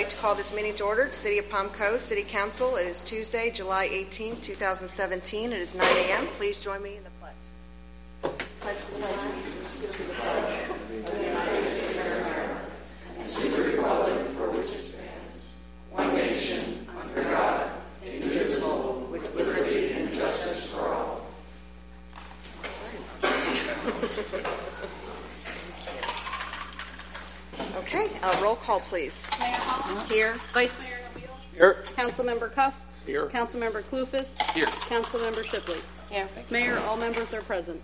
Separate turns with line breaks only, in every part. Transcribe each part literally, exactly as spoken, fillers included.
like to call this meeting to order. City of Palm Coast City Council. It is Tuesday, July eighteenth, two thousand seventeen. It is nine a m Please join me in the pledge. Pledge to the allegiance to the flag of the United States of America and to the republic for which it stands, one nation, under God, indivisible, with liberty and justice for all. Okay, uh, roll call, please.
Mayor Hall.
Here.
Vice Mayor Nobile.
Here.
Councilmember Cuff.
Here.
Councilmember Clufus.
Here.
Councilmember Shipley. Here. Mayor, all members are present.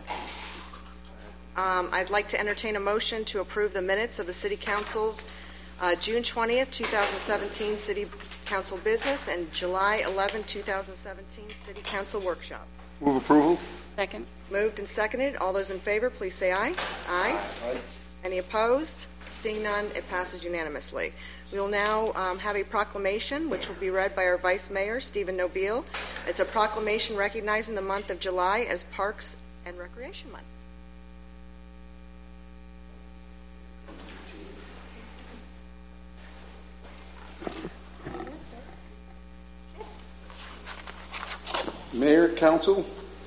Um, I'd like to entertain a motion to approve the minutes of the City Council's uh, June twentieth, two thousand seventeen City Council business and July eleventh, two thousand seventeen City Council workshop.
Move approval.
Second.
Moved and seconded. All those in favor, please say aye. Aye.
Aye.
Any opposed? Seeing none, it passes unanimously. We will now um, have a proclamation, which will be read by our Vice Mayor, Stephen Nobile. It's a proclamation recognizing the month of July as Parks and Recreation Month.
Mayor, Council,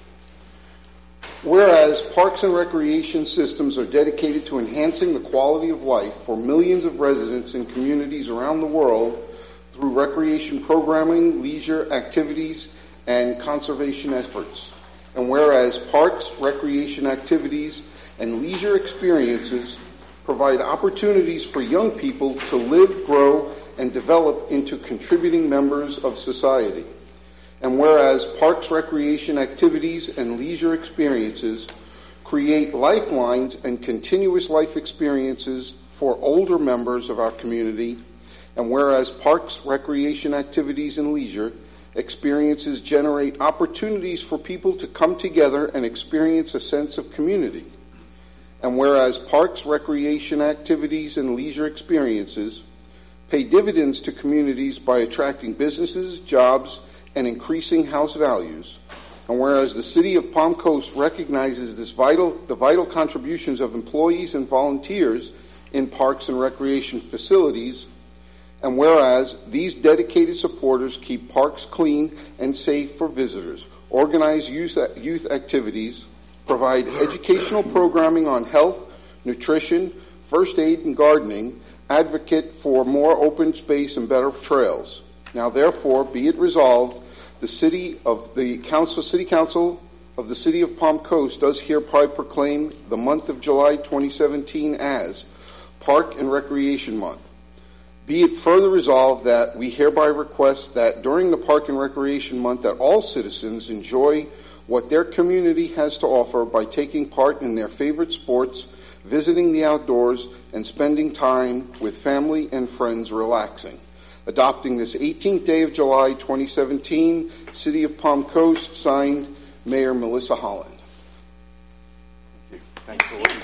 whereas parks and recreation systems are dedicated to enhancing the quality of life for millions of residents in communities around the world through recreation programming, leisure activities, and conservation efforts. And whereas parks, recreation activities, and leisure experiences provide opportunities for young people to live, grow, and develop into contributing members of society. And whereas parks, recreation activities, and leisure experiences create lifelines and continuous life experiences for older members of our community, and whereas parks, recreation activities, and leisure experiences generate opportunities for people to come together and experience a sense of community, and whereas parks, recreation activities, and leisure experiences pay dividends to communities by attracting businesses, jobs, and increasing house values, and whereas the City of Palm Coast recognizes this vital, the vital contributions of employees and volunteers in parks and recreation facilities, and whereas these dedicated supporters keep parks clean and safe for visitors, organize youth, youth activities, provide educational programming on health, nutrition, first aid, and gardening, advocate for more open space and better trails. Now, therefore, be it resolved, the City of the Council, City Council of the City of Palm Coast does hereby proclaim the month of July twenty seventeen as Park and Recreation Month. Be it further resolved that we hereby request that during the Park and Recreation Month that all citizens enjoy what their community has to offer by taking part in their favorite sports, visiting the outdoors, and spending time with family and friends relaxing. Adopting this eighteenth day of July, twenty seventeen, City of Palm Coast, signed Mayor Melissa Holland. Thank you. Thanks for what you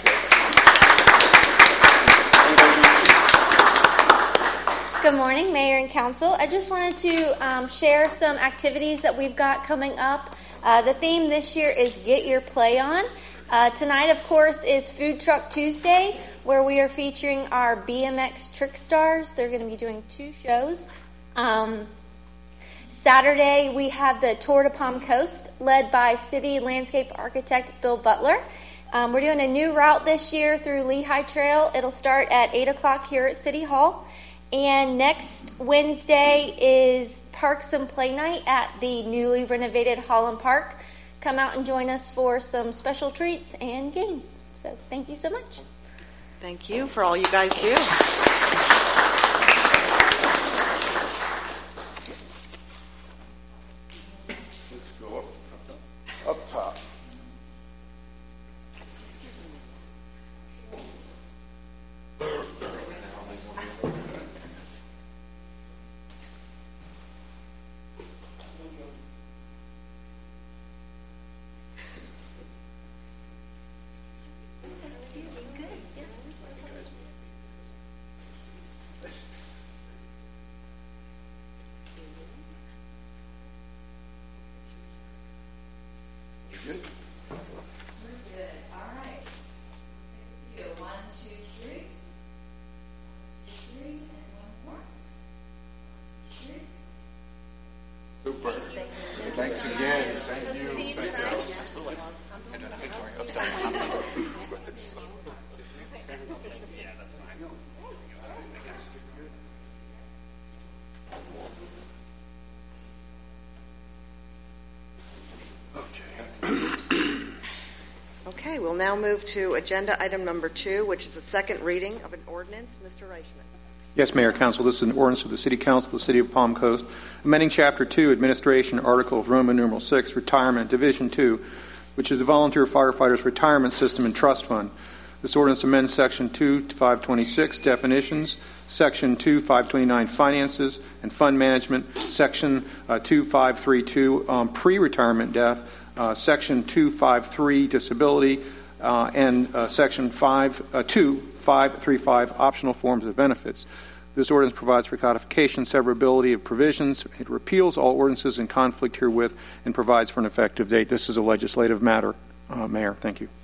did.
Good morning, Mayor and Council. I just wanted to um, share some activities that we've got coming up. Uh, the theme this year is Get Your Play On. Uh, tonight, of course, is Food Truck Tuesday, where we are featuring our B M X Trick Stars. They're going to be doing two shows. Um, Saturday, we have the Tour de Palm Coast, led by city landscape architect Bill Butler. Um, we're doing a new route this year through Lehigh Trail. It'll start at eight o'clock here at City Hall. And next Wednesday is Parks and Play Night at the newly renovated Holland Park. Come out and join us for some special treats and games. So thank you so much.
Thank you for all you guys do.
Let's go up, up top. Thanks again. Thank you.
See you tonight.
Okay, we'll now move to agenda item number two, which is the second reading of an ordinance. Mister Reichman.
Yes, Mayor, Council, this is an ordinance of the City Council of the City of Palm Coast, amending Chapter two, Administration, Article of Roman numeral six, Retirement, Division two, which is the Volunteer Firefighters Retirement System and Trust Fund. This ordinance amends Section two, five twenty-six, Definitions, Section two, five twenty-nine, Finances and Fund Management, Section uh, two, five thirty-two, um, Pre-Retirement Death, uh, Section two, five three, Disability, uh, and uh, Section five, uh, two, five thirty-five, Optional Forms of Benefits. This ordinance provides for codification, severability of provisions. It repeals all ordinances in conflict herewith and provides for an effective date. This is a legislative matter, uh, Mayor. Thank you.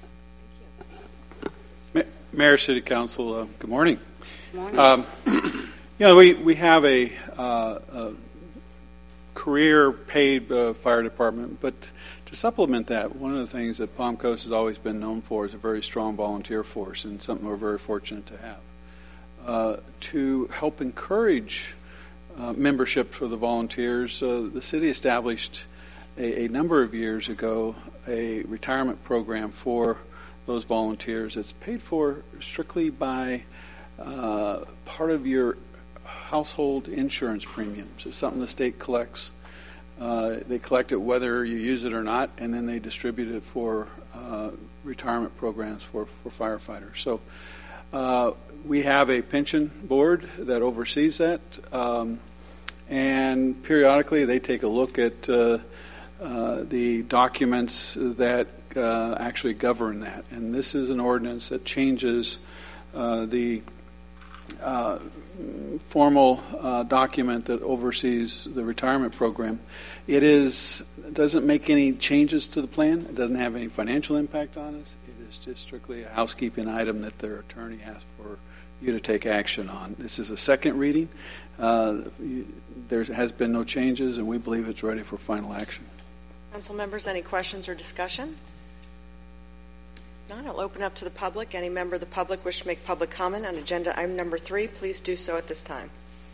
Mayor, City Council, uh, good morning.
Good morning.
Um, you know, we, we have a, uh, a career paid uh, fire department, but to supplement that, one of the things that Palm Coast has always been known for is a very strong volunteer force, and something we're very fortunate to have. Uh, to help encourage uh, membership for the volunteers, uh, the city established a, a number of years ago a retirement program for those volunteers. It's paid for strictly by uh, part of your household insurance premiums. It's something the state collects. Uh, they collect it whether you use it or not, and then they distribute it for uh, retirement programs for, for firefighters. So uh, we have a pension board that oversees that, um, and periodically they take a look at uh, uh, the documents that Uh, actually govern that. And this is an ordinance that changes uh, the uh, formal uh, document that oversees the retirement program. It is doesn't make any changes to the plan. It doesn't have any financial impact on us. It is just strictly a housekeeping item that their attorney asked for you to take action on. This is a second reading. Uh, there has been no changes, and we believe it's ready for final action.
Council members, any questions or discussion? None. I'll open up to the public. Any member of the public wish to make public comment on agenda item number three, please do so at this time.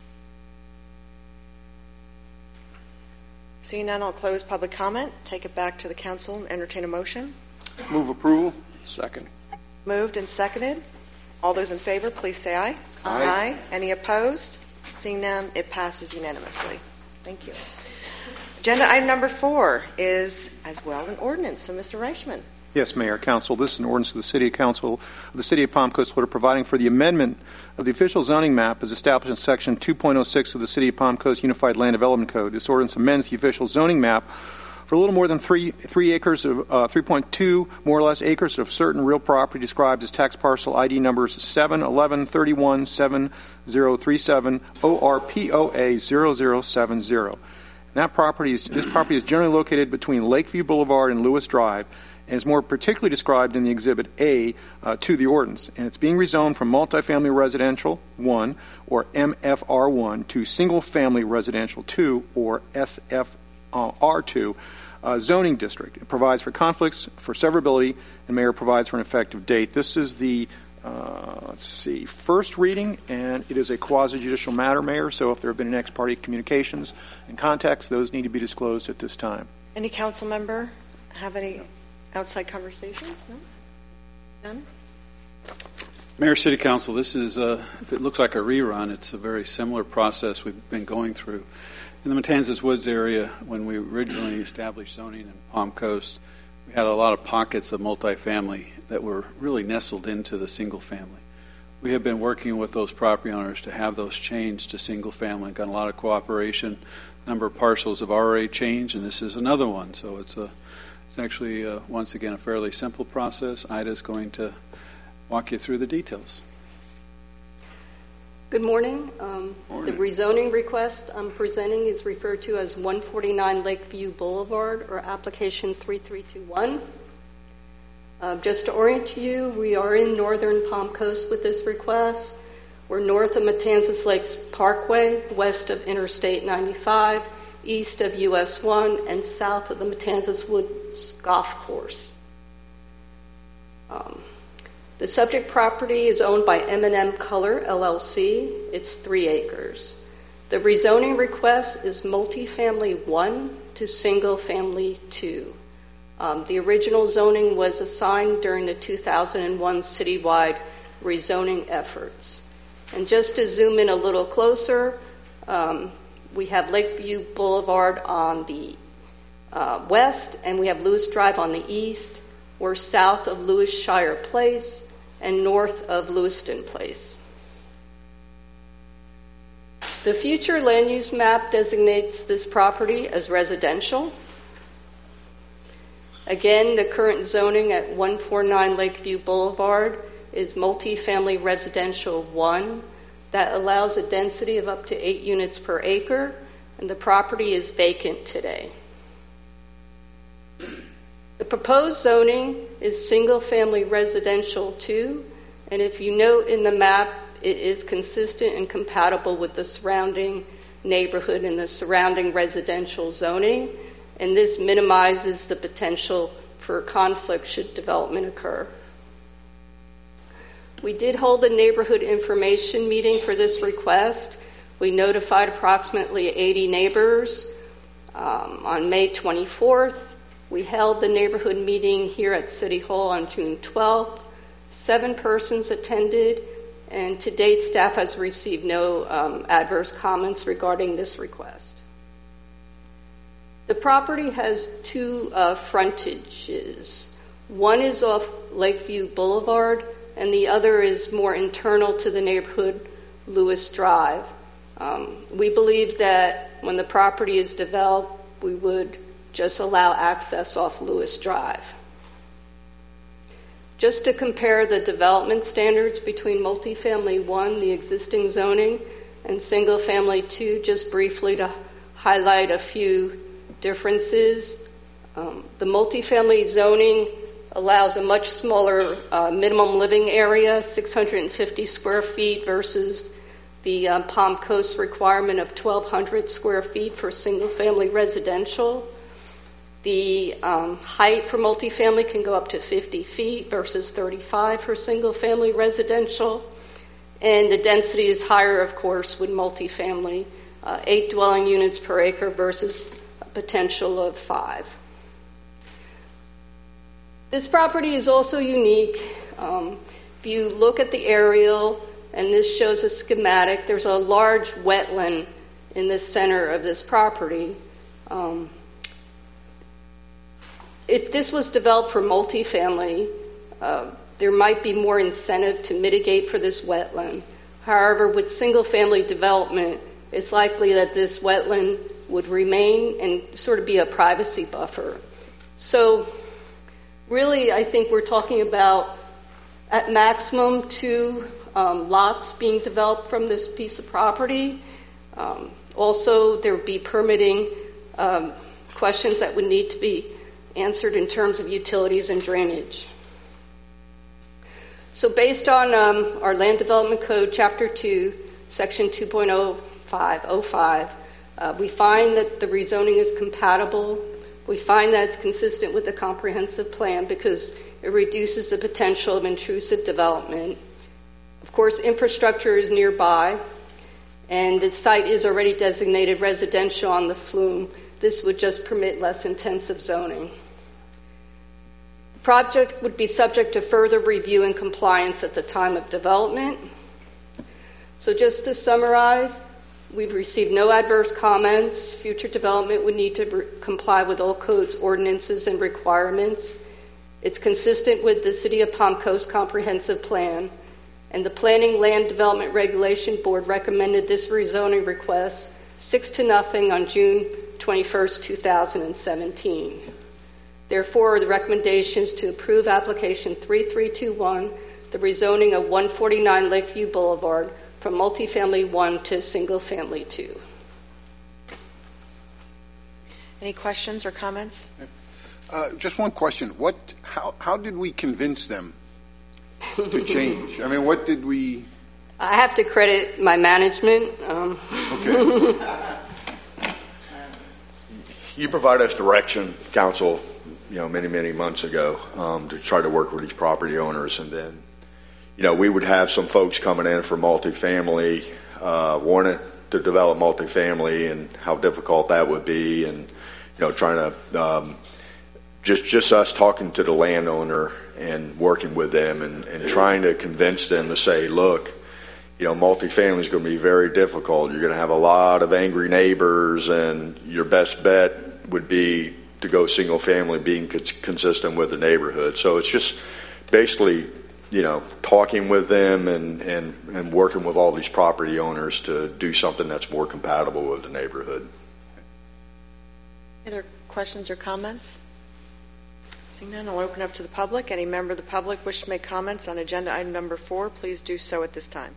Seeing none, I'll close public comment, take it back to the council, and entertain a motion.
Move approval.
Second.
Moved and seconded. All those in favor, please say aye.
Aye.
Aye. Any opposed? Seeing none, it passes unanimously. Thank you. Agenda item number four is as well an ordinance. So, Mister Reichman.
Yes, Mayor, Council, this is an ordinance of the City Council of the City of Palm Coast, Florida, providing for the amendment of the official zoning map as established in Section two point oh six of the City of Palm Coast Unified Land Development Code. This ordinance amends the official zoning map for a little more than three three acres of uh, three point two more or less acres of certain real property described as tax parcel I D numbers seven eleven thirty-one seven zero three seven O R P O A zero zero seven zero. That property is this property is generally located between Lakeview Boulevard and Lewis Drive, and is more particularly described in the Exhibit A uh, to the ordinance. And it's being rezoned from multifamily residential one, or M F R one, to single-family residential two, or S F R two, uh, zoning district. It provides for conflicts, for severability, and Mayor provides for an effective date. This is the Uh, let's see, first reading, and it is a quasi-judicial matter, Mayor, so if there have been ex parte communications and contacts, those need to be disclosed at this time.
Any council member have any outside conversations? No? None?
Mayor, City Council, this is, uh, if it looks like a rerun, it's a very similar process we've been going through. In the Matanzas Woods area, when we originally established zoning in Palm Coast, we had a lot of pockets of multifamily that were really nestled into the single family. We have been working with those property owners to have those changed to single family. Got a lot of cooperation. A number of parcels have already changed, and this is another one. So it's a, it's actually uh, once again a fairly simple process. Ida's going to walk you through the details.
Good morning. Um,
Morning.
The rezoning request I'm presenting is referred to as one forty-nine Lakeview Boulevard, or application three three two one. Uh, just to orient you, we are in northern Palm Coast with this request. We're north of Matanzas Lakes Parkway, west of Interstate ninety-five, east of U S one, and south of the Matanzas Woods Golf Course. Um, the subject property is owned by M and M Color, L L C. It's three acres. The rezoning request is multifamily one to single family two. Um, the original zoning was assigned during the two thousand one citywide rezoning efforts. And just to zoom in a little closer, um, we have Lakeview Boulevard on the uh, west, and we have Lewis Drive on the east. We're south of Lewis Shire Place and north of Lewiston Place. The future land use map designates this property as residential. Again, the current zoning at one forty-nine Lakeview Boulevard is multifamily residential one that allows a density of up to eight units per acre, and the property is vacant today. The proposed zoning is single-family residential two, and if you note in the map, it is consistent and compatible with the surrounding neighborhood and the surrounding residential zoning, and this minimizes the potential for conflict should development occur. We did hold a neighborhood information meeting for this request. We notified approximately eighty neighbors um, on May twenty-fourth. We held the neighborhood meeting here at City Hall on June twelfth. Seven persons attended, and to date, staff has received no um, adverse comments regarding this request. The property has two uh, frontages. One is off Lakeview Boulevard, and the other is more internal to the neighborhood, Lewis Drive. Um, we believe that when the property is developed, we would just allow access off Lewis Drive. Just to compare the development standards between multifamily one, the existing zoning, and single family two, just briefly to highlight a few differences. Um, the multifamily zoning allows a much smaller uh, minimum living area, six hundred fifty square feet versus the uh, Palm Coast requirement of twelve hundred square feet for single family residential. The um, height for multifamily can go up to fifty feet versus thirty-five for single-family residential. And the density is higher, of course, with multifamily, uh, eight dwelling units per acre versus a potential of five. This property is also unique. Um, if you look at the aerial, and this shows a schematic, there's a large wetland in the center of this property. Um, If this was developed for multifamily, uh, there might be more incentive to mitigate for this wetland. However, with single-family development, it's likely that this wetland would remain and sort of be a privacy buffer. So really, I think we're talking about, at maximum, two um, lots being developed from this piece of property. Um, also, there would be permitting um, questions that would need to be answered in terms of utilities and drainage. So based on um, our Land Development Code, Chapter two, Section two point oh five oh five, uh, we find that the rezoning is compatible. We find that it's consistent with the comprehensive plan because it reduces the potential of intrusive development. Of course, infrastructure is nearby, and the site is already designated residential on the flume. This would just permit less intensive zoning. The project would be subject to further review and compliance at the time of development. So just to summarize, we've received no adverse comments. Future development would need to re- comply with all codes, ordinances, and requirements. It's consistent with the City of Palm Coast Comprehensive Plan, and the Planning Land Development Regulation Board recommended this rezoning request six to nothing on June twenty-first, two thousand seventeen. Therefore, the recommendation is to approve application three three two one, the rezoning of one forty-nine Lakeview Boulevard from multifamily one to single family two.
Any questions or comments?
Uh, just one question. What? How? How did we convince them to change? I mean, what did we?
I have to credit my management. Um,
Okay.
you provided us direction, council, you know, many, many months ago um, to try to work with these property owners. And then, you know, we would have some folks coming in for multifamily, uh, wanting to develop multifamily and how difficult that would be. And, you know, trying to um, just, just us talking to the landowner and working with them and, and trying to convince them to say, look, you know, multifamily is going to be very difficult. You're going to have a lot of angry neighbors, and your best bet would be to go single family, being consistent with the neighborhood. So it's just basically, you know, talking with them and, and, and working with all these property owners to do something that's more compatible with the neighborhood.
Any other questions or comments? Seeing none, I'll open up to the public. Any member of the public wish to make comments on agenda item number four, please do so at this time.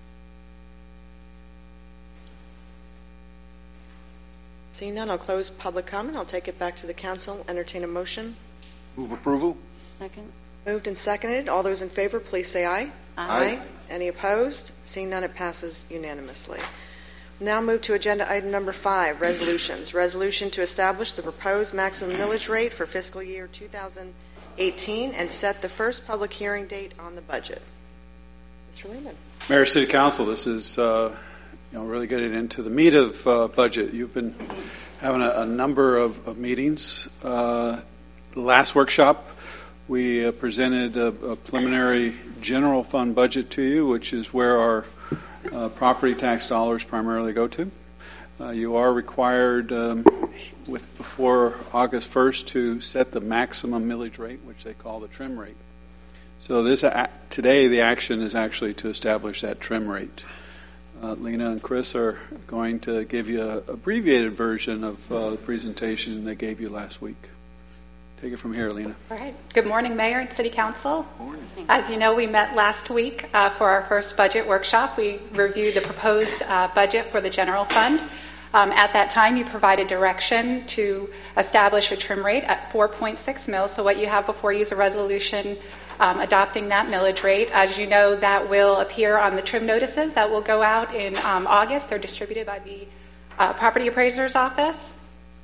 Seeing none, I'll close public comment. I'll take it back to the council. Entertain a motion.
Move approval.
Second.
Moved and seconded. All those in favor, please say aye.
Aye.
Any opposed? Seeing none, it passes unanimously. Now move to agenda item number five, resolutions. Resolution to establish the proposed maximum millage rate for fiscal year two thousand eighteen and set the first public hearing date on the budget. Mister Lehman.
Mayor, City Council, this is uh, you know, really getting into the meat of uh, budget. You've been having a, a number of, of meetings. Uh, last workshop, we uh, presented a, a preliminary general fund budget to you, which is where our uh, property tax dollars primarily go to. Uh, you are required um, with before August first to set the maximum millage rate, which they call the trim rate. So this uh, today, the action is actually to establish that trim rate. Uh, Lena and Chris are going to give you an abbreviated version of uh, the presentation they gave you last week. Take it from here, Lena.
All right. Good morning, Mayor and City Council. Morning. As you know, we met last week uh, for our first budget workshop. We reviewed the proposed uh, budget for the general fund. Um, at that time, you provided direction to establish a trim rate at four point six mils. So what you have before you is a resolution um, adopting that millage rate. As you know, that will appear on the trim notices that will go out in um, August. They're distributed by the uh, property appraiser's office.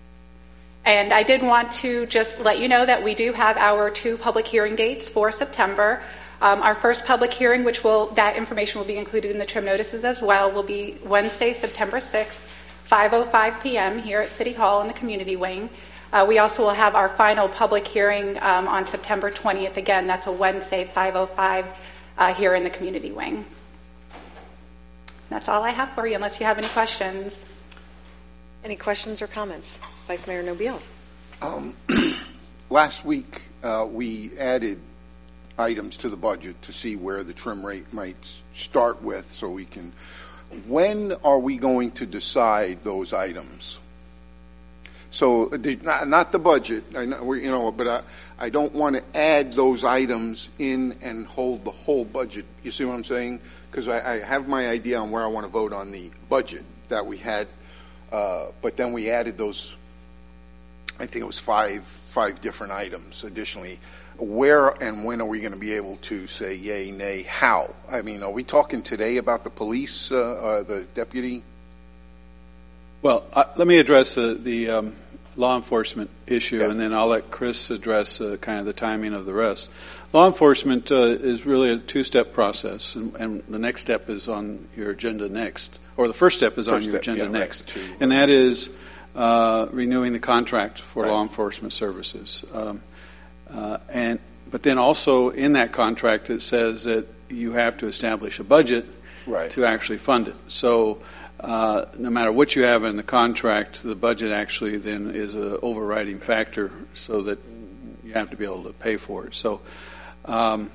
And I did want to just let you know that we do have our two public hearing dates for September. Um, our first public hearing, which will that information will be included in the trim notices as well, will be Wednesday, September sixth, five oh five p.m. here at City Hall in the community wing. Uh, we also will have our final public hearing um, on September twentieth. Again, that's a Wednesday, five oh five uh, here in the community wing. That's all I have for you, unless you have any questions.
Any questions or comments? Vice Mayor Nobile.
Um, last week, uh, we added items to the budget to see where the trim rate might start with, so we can. When are we going to decide those items? So, not, not the budget, I know, you know, but I, I don't want to add those items in and hold the whole budget. You see what I'm saying? Because I, I have my idea on where I want to vote on the budget that we had, uh, but then we added those. I think it was five five different items additionally. Where and when are we going to be able to say yay, nay, how? I mean, are we talking today about the police, uh, uh, the deputy?
Well, uh, let me address uh, the um, law enforcement issue,
yeah.
and then I'll let Chris address uh, kind of the timing of the rest. Law enforcement uh, is really a two-step process, and, and the next step is on your agenda next, or the first step is first on your step, agenda yeah, next, right, and that is uh, renewing the contract for right. law enforcement services. Um, uh, and but then also in that contract it says that you have to establish a budget
right.
to actually fund it. So. Uh, no matter what you have in the contract, the budget actually then is an overriding factor so that you have to be able to pay for it. So um,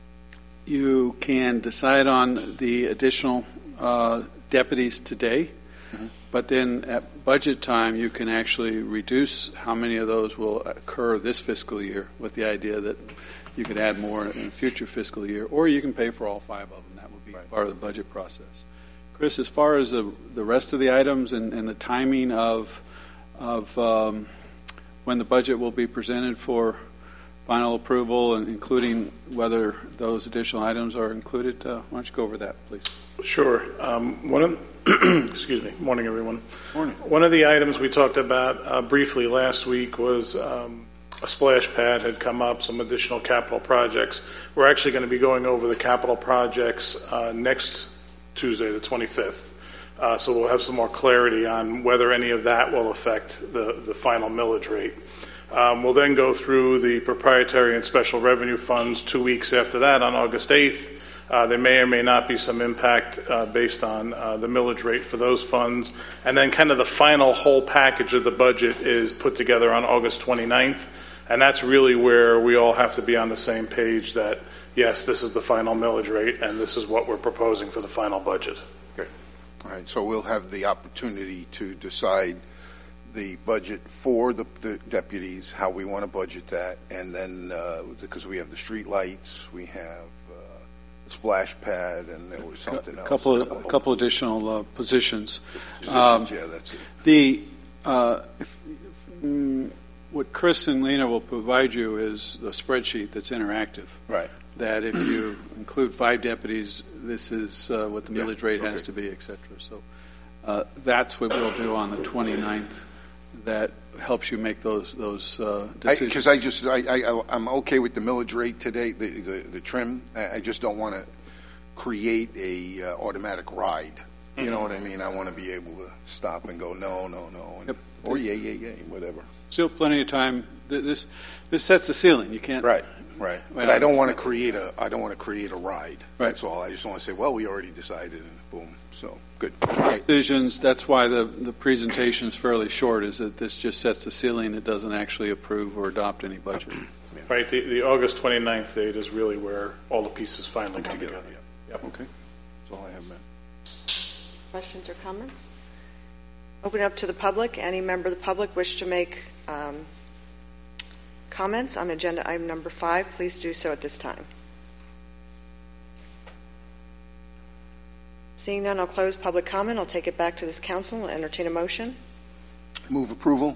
you can decide on the additional uh, deputies today, mm-hmm. but then at budget time you can actually reduce how many of those will occur this fiscal year with the idea that you could add more in a future fiscal year, or you can pay for all five of them. That would be right. part of the budget process. Chris, as far as the, the rest of the items and, and the timing of of um, when the budget will be presented for final approval, and including whether those additional items are included, uh, why don't you go over that, please?
Sure. Um, one of Excuse me. Morning, everyone.
Morning.
One of the items we talked about uh, briefly last week was um, a splash pad had come up, some additional capital projects. We're actually going to be going over the capital projects uh, next Tuesday, the twenty-fifth. Uh, so we'll have some more clarity on whether any of that will affect the, the final millage rate. Um, we'll then go through the proprietary and special revenue funds two weeks after that on August eighth. Uh, there may or may not be some impact uh, based on uh, the millage rate for those funds. And then kind of the final whole package of the budget is put together on August twenty-ninth. And that's really where we all have to be on the same page that, yes, this is the final millage rate and this is what we're proposing for the final budget.
Okay. All right. So we'll have the opportunity to decide the budget for the, the deputies, how we want to budget that. And then uh, because we have the street lights, we have splash pad, and there was something else.
Couple of, a couple additional uh, positions.
Positions,
um,
yeah, that's it.
The uh, if, if, mm, what Chris and Lena will provide you is a spreadsheet that's interactive.
Right.
That if you include five deputies, this is uh, what the
Yeah,
millage rate
okay.
has to be, et cetera. So uh, that's what we'll do on the twenty-ninth. That helps you make those those uh, decisions.
Because I, I just I, I I'm okay with the millage rate today, the the, the trim. I I just don't want to create a uh, automatic ride. You mm-hmm. know what I mean? I want to be able to stop and go no, no, no, and,
yep.
or yay, yay, yay, whatever.
Still plenty of time. This this sets the ceiling. You can't.
Right, right. But I don't want to create a I don't want to create a ride.
Right.
That's all. I just want to say, well, we already decided, and boom. So good.
Right. Decisions. That's why the the presentation is fairly short. Is that this just sets the ceiling. It doesn't actually approve or adopt any budget.
Yeah. Right. The, the August twenty-ninth date is really where all the pieces finally come together. together.
Yep. Okay. That's all I have, man.
Questions or comments? Open it up to the public. Any member of the public wish to make um, comments on agenda item number five, please do so at this time. Seeing none, I'll close public comment. I'll take it back to this council and entertain a motion.
Move approval.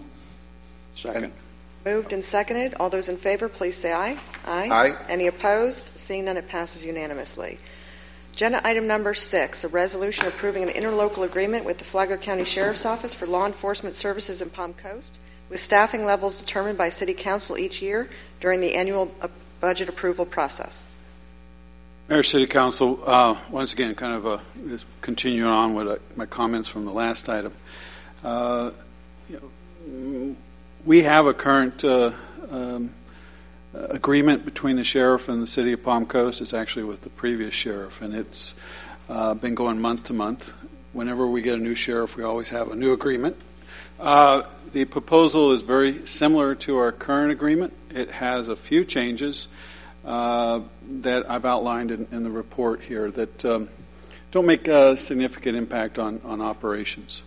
Second.
Moved and seconded. All those in favor, please say aye. Aye.
Aye.
Any opposed? Seeing none, it passes unanimously. Agenda item number six, a resolution approving an interlocal agreement with the Flagler County Sheriff's Office for law enforcement services in Palm Coast, with staffing levels determined by City Council each year during the annual budget approval process.
Mayor, City Council, uh, once again, kind of a, just continuing on with uh, my comments from the last item. Uh, you know, we have a current uh, um, agreement between the sheriff and the City of Palm Coast. It's actually with the previous sheriff, and it's uh, been going month to month. Whenever we get a new sheriff, we always have a new agreement. Uh, the proposal is very similar to our current agreement. It has a few changes uh, that I've outlined in, in the report here that um, don't make a significant impact on, on operations.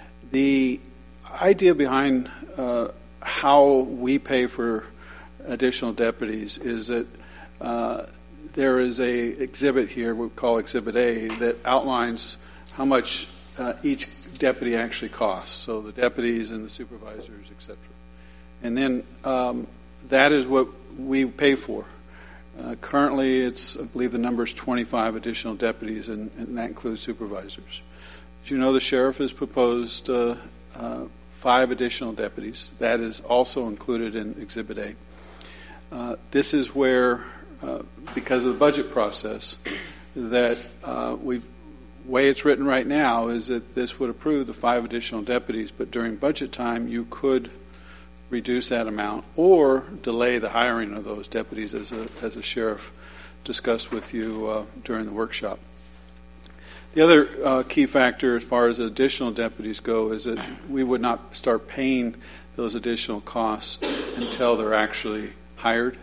The idea behind uh, how we pay for additional deputies is that uh, there is a exhibit here we call Exhibit A that outlines how much uh, each deputy actually costs. So the deputies and the supervisors, et cetera. And then um, that is what we pay for. Uh, currently, it's I believe the number is twenty-five additional deputies, and, and that includes supervisors. As you know, the sheriff has proposed uh, uh, five additional deputies. That is also included in Exhibit A. Uh, this is where, uh, because of the budget process, that uh, we've way it's written right now is that this would approve the five additional deputies, but during budget time you could reduce that amount or delay the hiring of those deputies, as a as a sheriff discussed with you uh, during the workshop. The other uh, key factor as far as additional deputies go is that we would not start paying those additional costs until they're actually hired.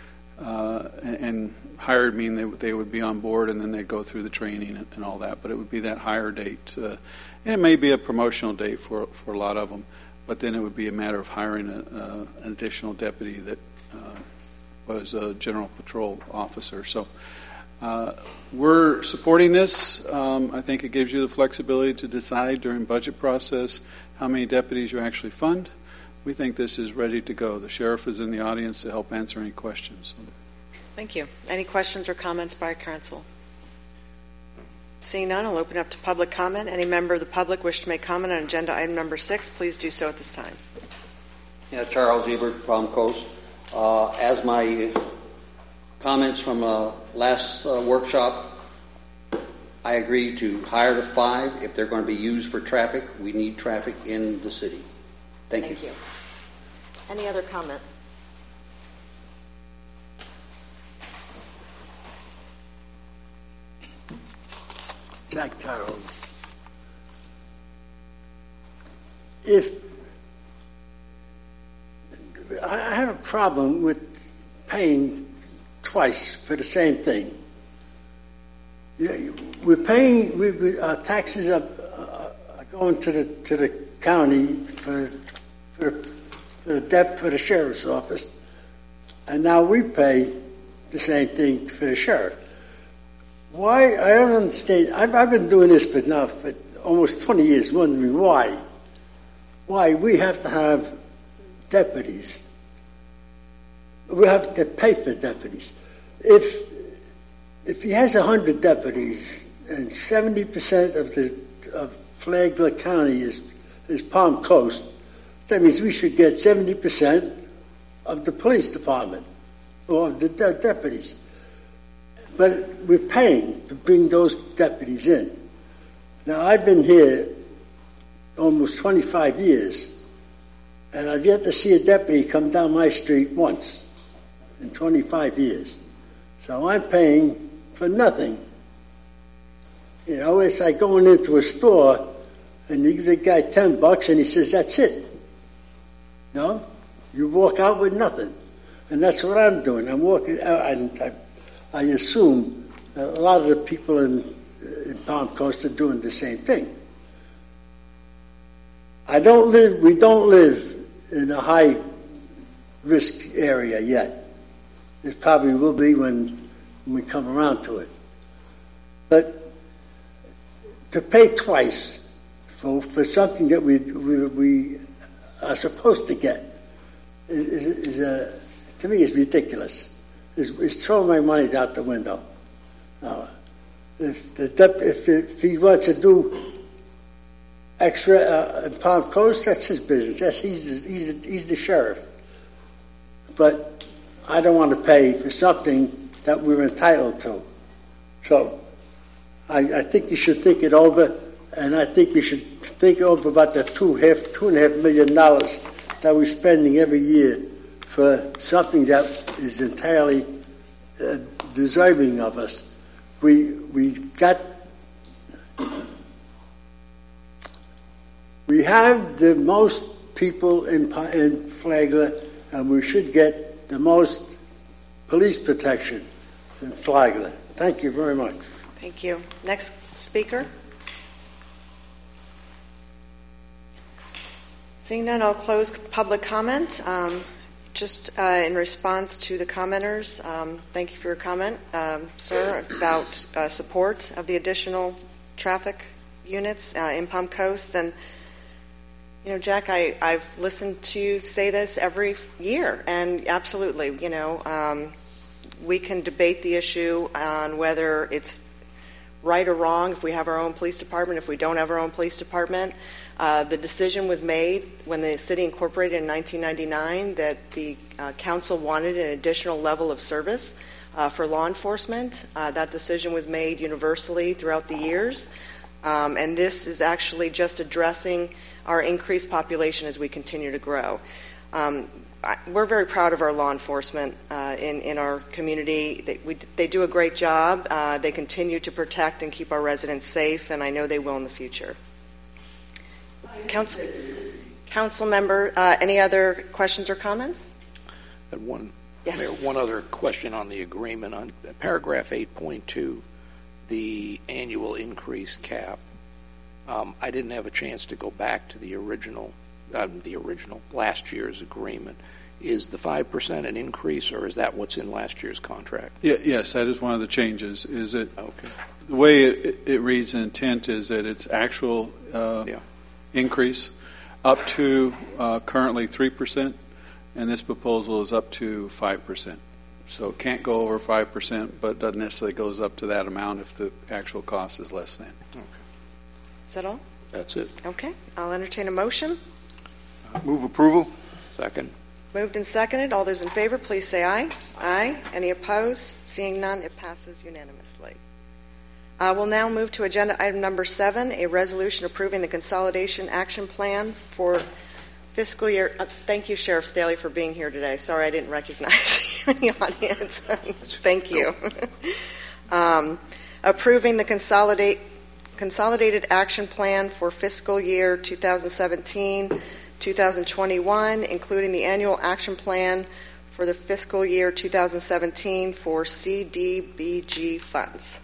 Uh, and, and hired mean they, they would be on board and then they'd go through the training and, and all that. But it would be that hire date. Uh, and it may be a promotional date for, for a lot of them. But then it would be a matter of hiring a, uh, an additional deputy that uh, was a general patrol officer. So uh, we're supporting this. Um, I think it gives you the flexibility to decide during budget process how many deputies you actually fund. We think this is ready to go. The sheriff is in the audience to help answer any questions.
Thank you. Any questions or comments by council? Seeing none, I'll open up to public comment. Any member of the public wish to make comment on agenda item number six, please do so at this time.
Yeah, Charles Ebert, Palm Coast. Uh, as my comments from uh, last uh, workshop, I agree to hire the five. If they're going to be used for traffic, we need traffic in the city. Thank,
Thank
you.
you. Any other comment?
Jack Carroll. If I have a problem with paying twice for the same thing, we're paying we, we, our taxes are, are going to the to the county for for, for the dep for the sheriff's office, and now we pay the same thing for the sheriff. Why? I don't understand. I've, I've been doing this for now for almost twenty years, wondering why. Why we have to have deputies. We have to pay for deputies. If if he has a hundred deputies and seventy percent of the of Flagler County is is Palm Coast, that means we should get seventy percent of the police department or of the de- deputies. But we're paying to bring those deputies in. Now, I've been here almost twenty-five years, and I've yet to see a deputy come down my street once in twenty-five years. So I'm paying for nothing. You know, it's like going into a store and you give the guy ten bucks and he says, that's it. No? You walk out with nothing. And that's what I'm doing. I'm walking out and I I assume a lot of the people in, in Palm Coast are doing the same thing. I don't live, we don't live in a high risk area yet. It probably will be when, when we come around to it. But to pay twice for, for something that we, we, we are supposed to get is, is, is a, to me is ridiculous. Is, is throwing my money out the window. Uh, if, the dep- if, if he wants to do extra uh, in Palm Coast, that's his business. That's he's the, he's the, he's the sheriff. But I don't want to pay for something that we're entitled to. So I, I think you should think it over, and I think you should think over about the two half two and a half million dollars that we're spending every year for something that is entirely uh, deserving of us. We we got we have the most people in in Flagler, and we should get the most police protection in Flagler. Thank you very much.
Thank you. Next speaker. Seeing none, I'll close public comment. Um, Just uh, in response to the commenters, um, thank you for your comment, um, sir, about uh, support of the additional traffic units uh, in Palm Coast. And, you know, Jack, I, I've listened to you say this every year, and absolutely, you know, um, we can debate the issue on whether it's right or wrong if we have our own police department, if we don't have our own police department. Uh, the decision was made when the city incorporated in nineteen ninety-nine that the uh, council wanted an additional level of service uh, for law enforcement. Uh, that decision was made universally throughout the years. Um, and this is actually just addressing our increased population as we continue to grow. Um, I, we're very proud of our law enforcement uh, in, in our community. They, we, they do a great job. Uh, they continue to protect and keep our residents safe, and I know they will in the future. Council, council member, uh, any other questions or comments?
And one,
yes.
Mayor, one other question on the agreement on paragraph eight point two, the annual increase cap. Um, I didn't have a chance to go back to the original, uh, the original last year's agreement. Is the five percent an increase, or is that what's in last year's contract?
Yeah, yes, that is one of the changes. Is it
okay?
The way it, it reads in intent is that it's actual. Uh,
yeah.
Increase up to uh, currently three percent, and this proposal is up to five percent. So it can't go over five percent, but doesn't necessarily goes up to that amount if the actual cost is less than.
Okay.
Is that all?
That's it.
Okay. I'll entertain a motion.
Move approval.
Second.
Moved and seconded. All those in favor, please say aye. Aye. Any opposed? Seeing none, it passes unanimously. Uh, we'll now move to agenda item number seven, a resolution approving the Consolidation Action Plan for fiscal year. Uh, thank you, Sheriff Staley, for being here today. Sorry I didn't recognize you in the audience. Thank you. um, approving the consolidate, Consolidated Action Plan for fiscal year twenty seventeen twenty twenty-one, including the annual action plan for the fiscal year two thousand seventeen for C D B G funds.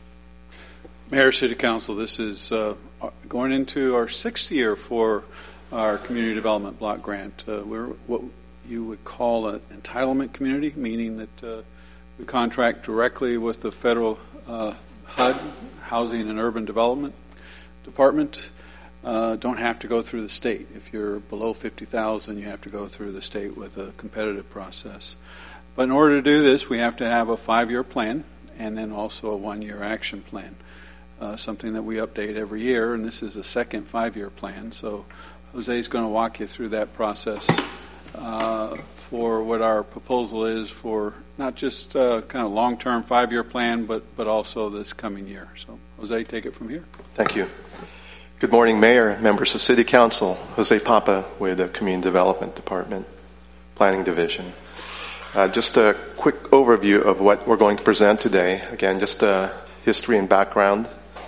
Mayor, City Council, this is uh, going into our sixth year for our Community Development Block Grant. Uh, we're what you would call an entitlement community, meaning that uh, we contract directly with the federal uh, H U D, Housing and Urban Development Department. Uh, don't have to go through the state. If you're below fifty thousand, you have to go through the state with a competitive process. But in order to do this, we have to have a five-year plan and then also a one-year action plan, uh, something that we update every year, and this is a second five-year plan. So Jose is going to walk you through that process uh, for what our proposal is for not just uh, kind of long-term five-year plan, but, but also this coming year. So Jose, take it from here.
Thank you. Good morning, Mayor, members of City Council. Jose Papa with the Community Development Department, Planning Division. Uh, just a quick overview of what we're going to present today. Again, just a history and background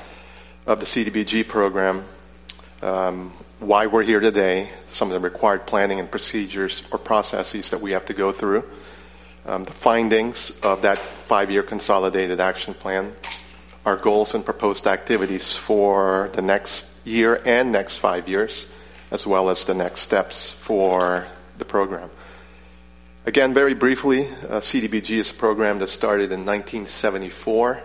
of the C D B G program, um, why we're here today, some of the required planning and procedures or processes that we have to go through, um, the findings of that five-year consolidated action plan, our goals and proposed activities for the next year and next five years, as well as the next steps for the program. Again, very briefly, uh, C D B G is a program that started in nineteen seventy-four,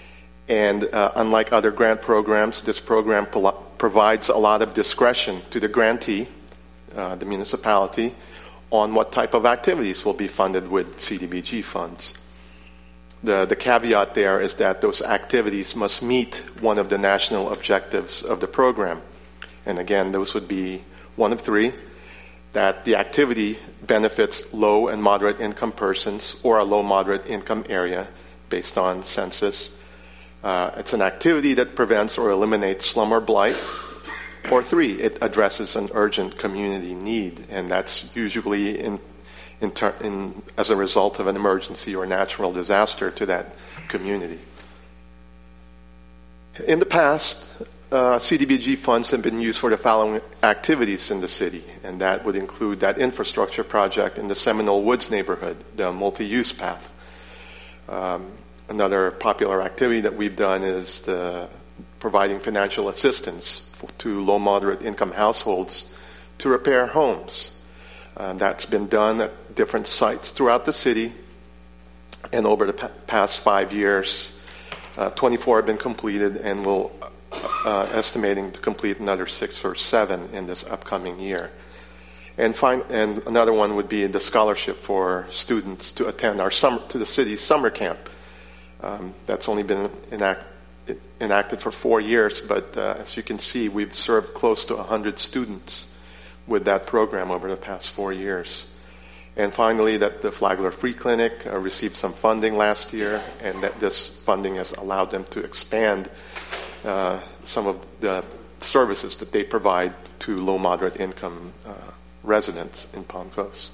and uh, unlike other grant programs, this program pro- provides a lot of discretion to the grantee, uh, the municipality, on what type of activities will be funded with C D B G funds. The, the caveat there is that those activities must meet one of the national objectives of the program. And again, those would be one of three, that the activity benefits low and moderate income persons or a low moderate income area based on census. Uh, it's an activity that prevents or eliminates slum or blight. Or three, it addresses an urgent community need, and that's usually in In ter- in, as a result of an emergency or natural disaster to that community. In the past, uh, C D B G funds have been used for the following activities in the city, and that would include that infrastructure project in the Seminole Woods neighborhood, the multi-use path. Um, another popular activity that we've done is the providing financial assistance for, to low moderate income households to repair homes. Uh, that's been done at different sites throughout the city, and over the pa- past five years, uh, twenty-four have been completed, and we'll uh, estimating to complete another six or seven in this upcoming year. And, fin- and another one would be the scholarship for students to attend our summer to the city's summer camp. Um, that's only been enact- enacted for four years, but uh, as you can see, we've served close to one hundred students with that program over the past four years. And finally, that the Flagler Free Clinic uh, received some funding last year, and that this funding has allowed them to expand uh, some of the services that they provide to low moderate income uh, residents in Palm Coast.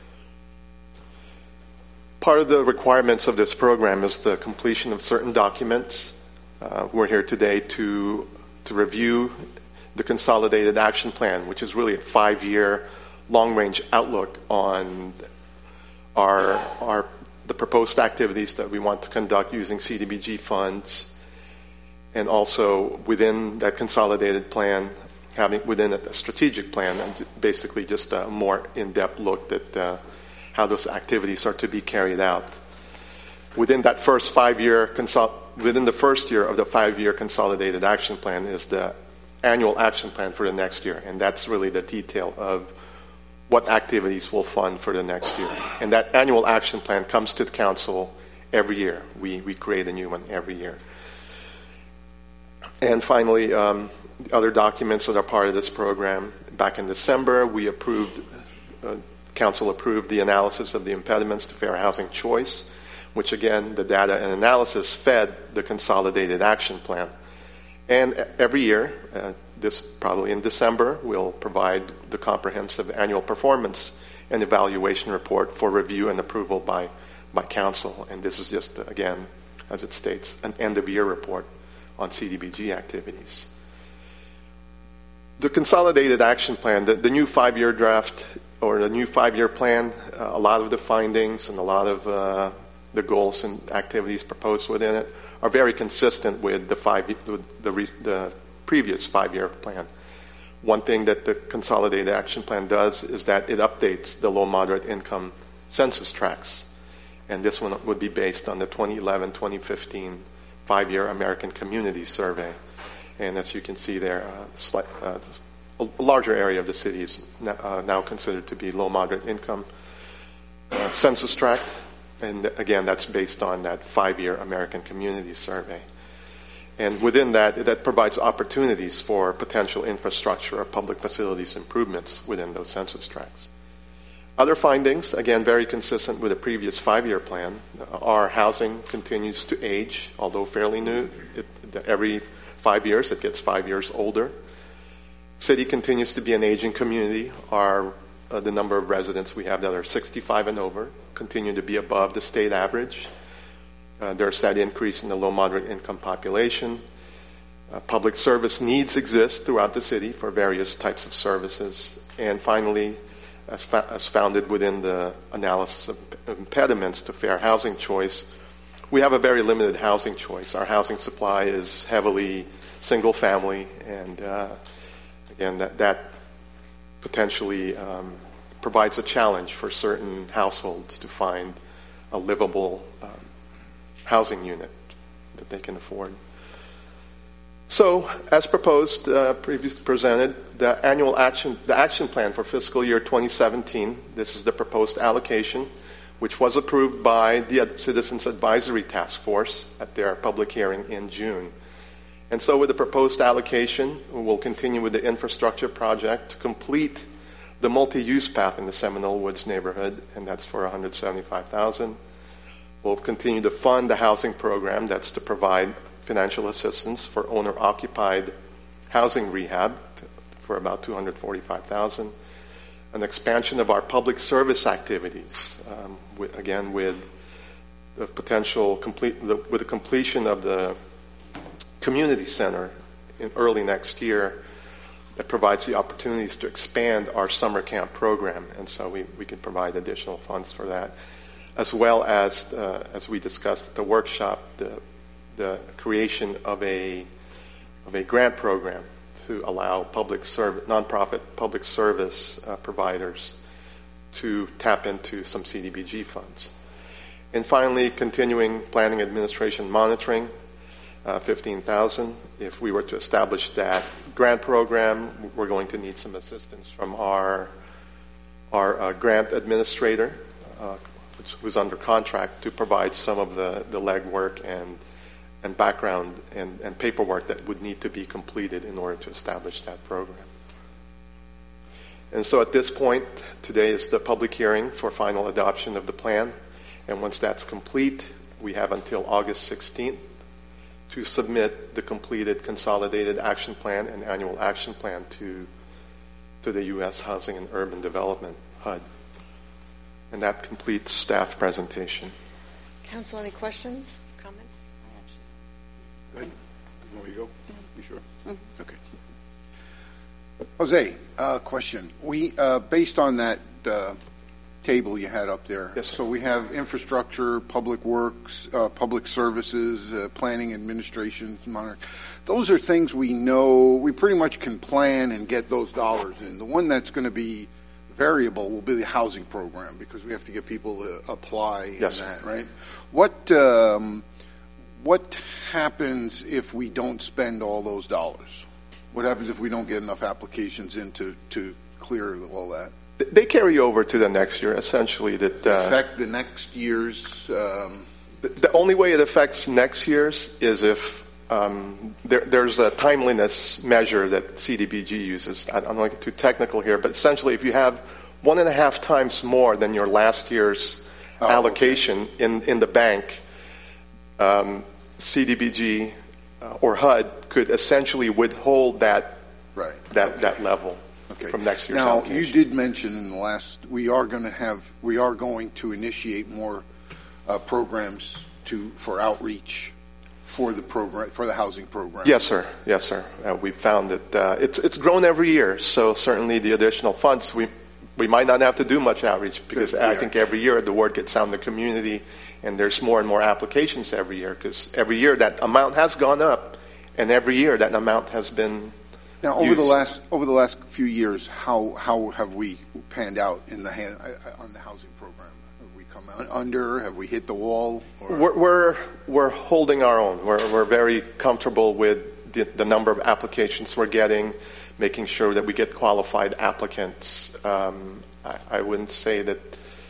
Part of the requirements of this program is the completion of certain documents. Uh, we're here today to to review the Consolidated Action Plan, which is really a five-year long-range outlook on our, our the proposed activities that we want to conduct using C D B G funds, and also within that consolidated plan, having within it a strategic plan, and basically just a more in-depth look at uh, how those activities are to be carried out. Within that first five-year consol- within the first year of the five-year Consolidated Action Plan is the annual action plan for the next year, and that's really the detail of what activities we'll fund for the next year. And that annual action plan comes to the council every year. We, we create a new one every year. And finally, um, the other documents that are part of this program. Back in December, we approved, uh, council approved the analysis of the impediments to fair housing choice, which again, the data and analysis fed the consolidated action plan. And every year, uh, this probably in December, we'll provide the comprehensive annual performance and evaluation report for review and approval by, by council. And this is just, again, as it states, an end-of-year report on C D B G activities. The consolidated action plan, the, the new five-year draft or the new five-year plan, uh, a lot of the findings and a lot of uh, the goals and activities proposed within it are very consistent with the five with the, the previous five-year plan. One thing that the consolidated action plan does is that it updates the low moderate income census tracts, and this one would be based on the twenty eleven twenty fifteen five-year American Community Survey. And as you can see there, uh, slight, uh, a larger area of the city is now, uh, now considered to be low moderate income uh, census tract. And again, that's based on that five-year American Community Survey. And within that, that provides opportunities for potential infrastructure or public facilities improvements within those census tracts. Other findings, again, very consistent with the previous five-year plan. Our housing continues to age, although fairly new. It, every five years, it gets five years older. City continues to be an aging community. Our uh, the number of residents we have that are sixty-five and over continue to be above the state average. Uh, there's that increase in the low moderate income population. Uh, public service needs exist throughout the city for various types of services. And finally, as, fa- as founded within the analysis of impediments to fair housing choice, we have a very limited housing choice. Our housing supply is heavily single family, and uh, again, that, that potentially um, provides a challenge for certain households to find a livable um, housing unit that they can afford. So, as proposed, uh, previously presented, the annual action, the action plan for fiscal year twenty seventeen, this is the proposed allocation, which was approved by the Citizens Advisory Task Force at their public hearing in June. And so with the proposed allocation, we'll continue with the infrastructure project to complete the multi-use path in the Seminole Woods neighborhood, and that's for one hundred seventy-five thousand dollars. We'll continue to fund the housing program, that's to provide financial assistance for owner-occupied housing rehab for about two hundred forty-five thousand dollars. An expansion of our public service activities, um, with, again with the potential complete the, with the completion of the community center in early next year, that provides the opportunities to expand our summer camp program, and so we, we can provide additional funds for that, as well as uh, as we discussed at the workshop, the the creation of a of a grant program to allow public service, nonprofit public service uh, providers to tap into some C D B G funds. And finally, continuing planning administration monitoring, uh, fifteen thousand dollars. If we were to establish that grant program, we're going to need some assistance from our our uh, grant administrator, uh, which was under contract, to provide some of the, the legwork and and background and, and paperwork that would need to be completed in order to establish that program. And so at this point, today is the public hearing for final adoption of the plan. And once that's complete, we have until August sixteenth to submit the completed consolidated action plan and annual action plan to, to the U S Housing and Urban Development, H U D. And that completes staff presentation.
Council, any questions, comments?
Good. You want me to go? You sure?
Mm-hmm.
Okay. Jose, uh, question. We, uh, based on that uh, table you had up there,
yes, sir.
So we have infrastructure, public works, uh, public services, uh, planning, administration, monitoring. Those are things we know, we pretty much can plan and get those dollars in. The one that's going to be variable will be the housing program, because we have to get people to apply
yes,
in that,
sir.
right? What... Um, What happens if we don't spend all those dollars? What happens if we don't get enough applications in to, to clear all that?
th- they carry over to the next year, essentially. That uh,
affect the next year's. Um,
the, the only way it affects next year's is if um, there, there's a timeliness measure that C D B G uses. I, I'm not getting too technical here, but essentially, if you have one and a half times more than your last year's oh, allocation okay. in in the bank, um, C D B G uh, or H U D could essentially withhold that
right.
that
okay.
that level
okay.
from next year's
now,
allocation.
You did mention in the last we are going to have we are going to initiate more uh, programs to for outreach for the program for the housing program.
Yes, sir. Yes, sir. Uh, we've found that uh, it's it's grown every year. So certainly the additional funds we we might not have to do much outreach because yeah. I think every year the word gets out in the community. And there's more and more applications every year because every year that amount has gone up, and every year that amount has been
now over
used.
the last over the last few years. How how have we panned out in the hand, on the housing program? Have we come out under? Have we hit the wall? Or?
We're, we're we're holding our own. We're we're very comfortable with the, the number of applications we're getting, making sure that we get qualified applicants. Um, I, I wouldn't say that.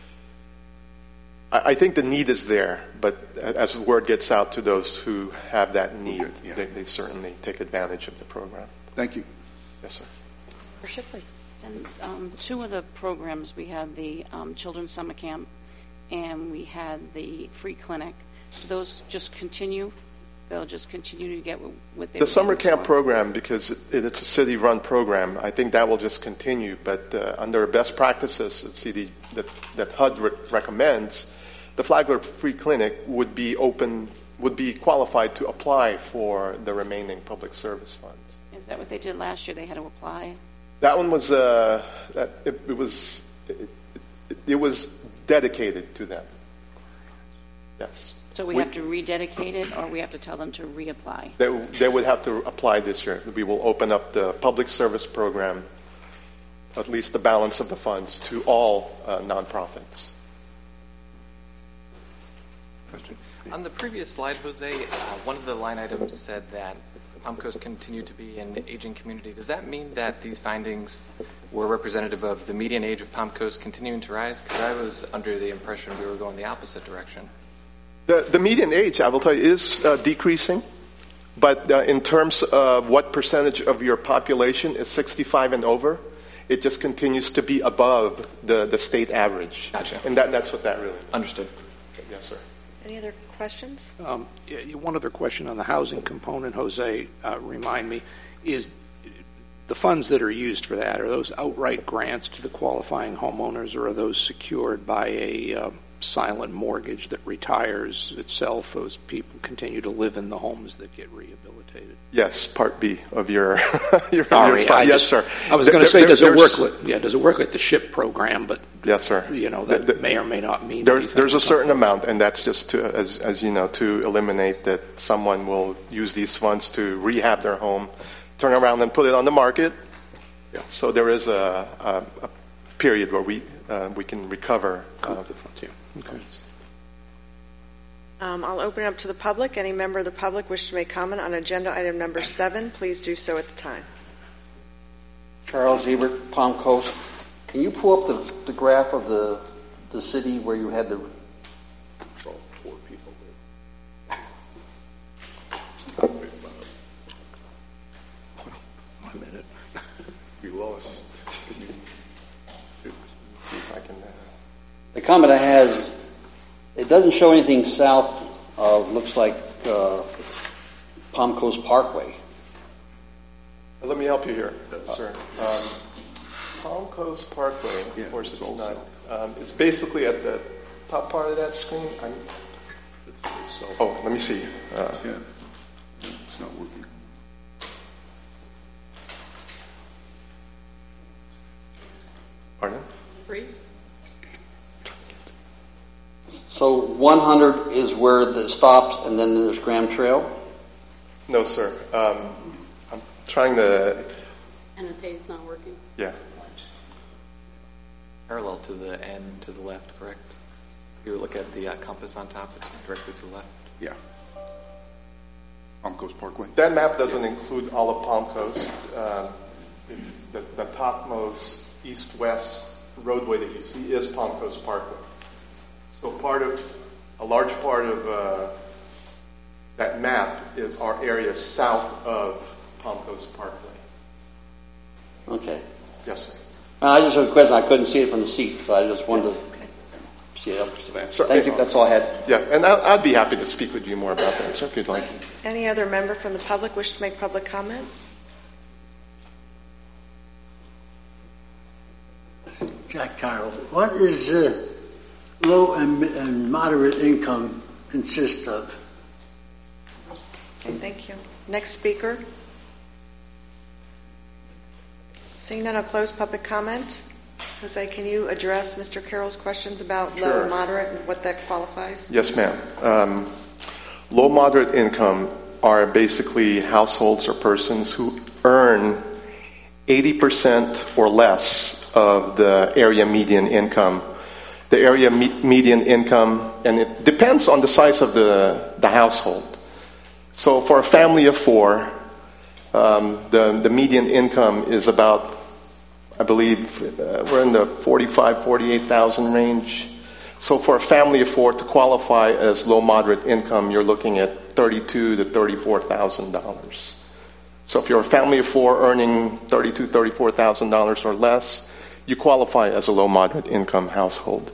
I think the need is there, but as the word gets out to those who have that need, okay, yeah. they, they certainly take advantage of the program.
Thank you.
Yes, sir.
For Shipley. And um, two of the programs, we had the um, Children's Summer Camp and we had the free clinic. Do those just continue? They'll just continue to get what they
The summer camp program, because it, it's a city-run program, I think that will just continue. But uh, under best practices that C D that, that H U D re- recommends, the Flagler Free Clinic would be open, would be qualified to apply for the remaining public service funds.
Is that what they did last year? They had to apply.
That one was uh, that it, it was it, it, it was dedicated to them. Yes.
So we, we have to rededicate it, or we have to tell them to reapply?
They, they would have to apply this year. We will open up the public service program, at least the balance of the funds, to all uh, nonprofits.
On the previous slide, Jose, uh, one of the line items said that Palm Coast continued to be an aging community. Does that mean that these findings were representative of the median age of Palm Coast continuing to rise? Because I was under the impression we were going the opposite direction.
The, the median age, I will tell you, is uh, decreasing. But uh, in terms of what percentage of your population is sixty-five and over, it just continues to be above the, the state average.
Gotcha.
And that, that's what that really means.
Understood.
Yes, sir.
Any other questions?
Um, yeah, one other question on the housing component, Jose, uh, remind me, is the funds that are used for that, are those outright grants to the qualifying homeowners, or are those secured by a uh, silent mortgage that retires itself as people continue to live in the homes that get rehabilitated?
Yes, Part B of your your,
Sorry,
your spot.
I
Yes,
just,
sir.
I was going to say,
there,
does it work?
there's-
With, yeah, does it work with the SHIP program? But
Yes, sir.
you know that
The- the-
may or may not mean
There's,
anything.
there's a certain amount, and that's just to, as, as you know, to eliminate that someone will use these funds to rehab their home, turn around and put it on the market. Yeah. So there is a, a, a period where we uh, we can recover uh, the funds.
Yeah. Okay.
Um, I'll open it up to the public. Any member of the public wish to make comment on agenda item number seven, please do so at the time.
Charles Ebert, Palm Coast. Can you pull up the, the graph of the the city where you had the
Oh, poor people.
One minute.
We lost.
If I can, uh,
the comment I has, it doesn't show anything south of, looks like uh, Palm Coast Parkway.
Let me help you here, sir. Um, Palm Coast Parkway,
Yeah,
of course
it's
it's
also-
not. Um, it's basically at the top part of that screen. I'm,
It's, it's so-
oh, let me see. Uh,
yeah. It's not working.
pardon?
Freeze?
So one hundred is where it stops, and then there's Graham Trail?
No, sir. Um, I'm trying to.
Annotate's not working.
Yeah.
Parallel to the end to the left, correct? If you look at the uh, compass on top, it's directly to the left.
Yeah. Palm Coast Parkway.
That map doesn't include all of Palm Coast. Um, the, the topmost east-west roadway that you see is Palm Coast Parkway. So part of, a large part of uh, that map is our area south of Palm Coast Parkway.
Okay.
Yes, sir.
Uh, I just have a question. I couldn't see it from the seat, so I just wanted to see it. Thank you. That's all I had.
Yeah, and I- I'd be happy to speak with you more about that, sir, if you'd like.
Any other member from the public wish to make public comment?
Jack Carroll, what is uh, low and, and moderate income consist of?
Okay, thank you. Next speaker. Seeing none, I'll close public comment. Jose, can you address Mister Carroll's questions about low
Sure.
and moderate and what that qualifies?
Yes, ma'am. Um, low moderate income are basically households or persons who earn eighty percent or less of the area median income. The area me- median income, and it depends on the size of the, the household. So for a family of four, um, the, the median income is about, I believe, uh, we're in the forty-five, forty-eight thousand range. So for a family of four to qualify as low moderate income, you're looking at thirty-two to thirty-four thousand dollars. So if you're a family of four earning thirty-two thousand dollars, thirty-four thousand dollars or less, you qualify as a low moderate income household.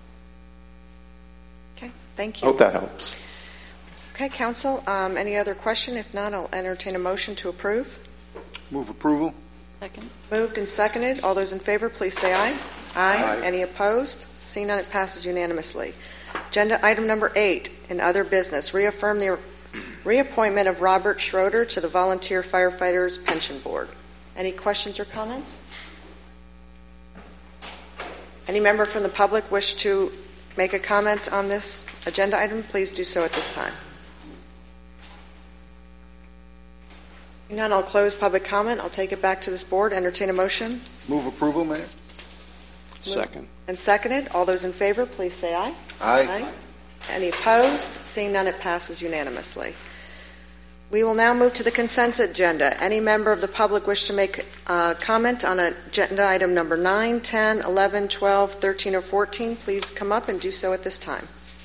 Okay, thank
I
you.
hope that helps.
Okay, council, um, any other question? If not, I'll entertain a motion to approve.
Move approval.
Second.
Moved and seconded. All those in favor, please say aye. Aye. Aye. Any opposed? Seeing none, it passes unanimously. Agenda item number eight, in other business, reaffirm the reappointment of Robert Schroeder to the Volunteer Firefighters Pension Board. Any questions or comments? Any member from the public wish to make a comment on this agenda item? Please do so at this time. Seeing none, I'll close public comment. I'll take it back to this board. Entertain a motion.
Move approval, Mayor.
Second.
And seconded. All those in favor, please say aye.
Aye.
Any opposed? Seeing none, it passes unanimously. We will now move to the consent agenda. Any member of the public wish to make a comment on agenda item number nine, ten, eleven, twelve, thirteen, or fourteen, please come up and do so at this time.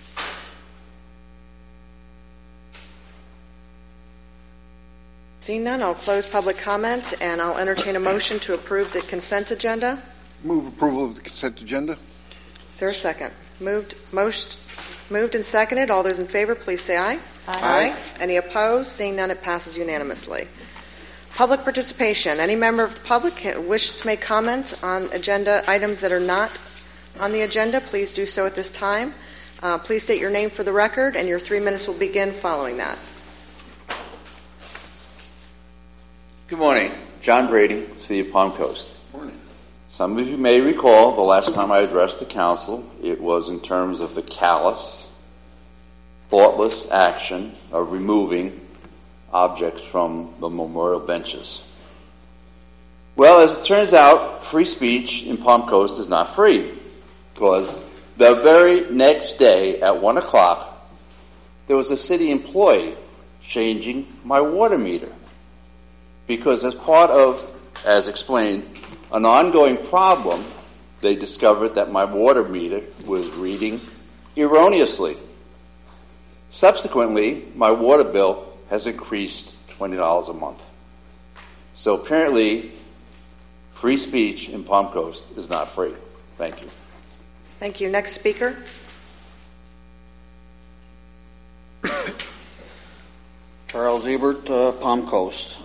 Seeing none, I'll close public comment and I'll entertain a motion to approve the consent agenda.
Move approval of the consent agenda.
Is there a second? Moved, most, moved and seconded. All those in favor, please say aye.
Aye.
Aye. Any opposed? Seeing none, it passes unanimously. Public participation. Any member of the public wishes to make comment on agenda items that are not on the agenda, please do so at this time. Uh, please state your name for the record, and your three minutes will begin following that.
Good morning. John Brady, City of Palm Coast.
Morning.
Some of you may recall the last time I addressed the council, it was in terms of the callous, thoughtless action of removing objects from the memorial benches. Well, as it turns out, free speech in Palm Coast is not free, because the very next day at one o'clock, there was a city employee changing my water meter. Because as part of, as explained, an ongoing problem, they discovered that my water meter was reading erroneously. Subsequently, my water bill has increased twenty dollars a month. So apparently, free speech in Palm Coast is not free. Thank you.
Thank you. Next speaker.
Charles Ebert, uh, Palm Coast.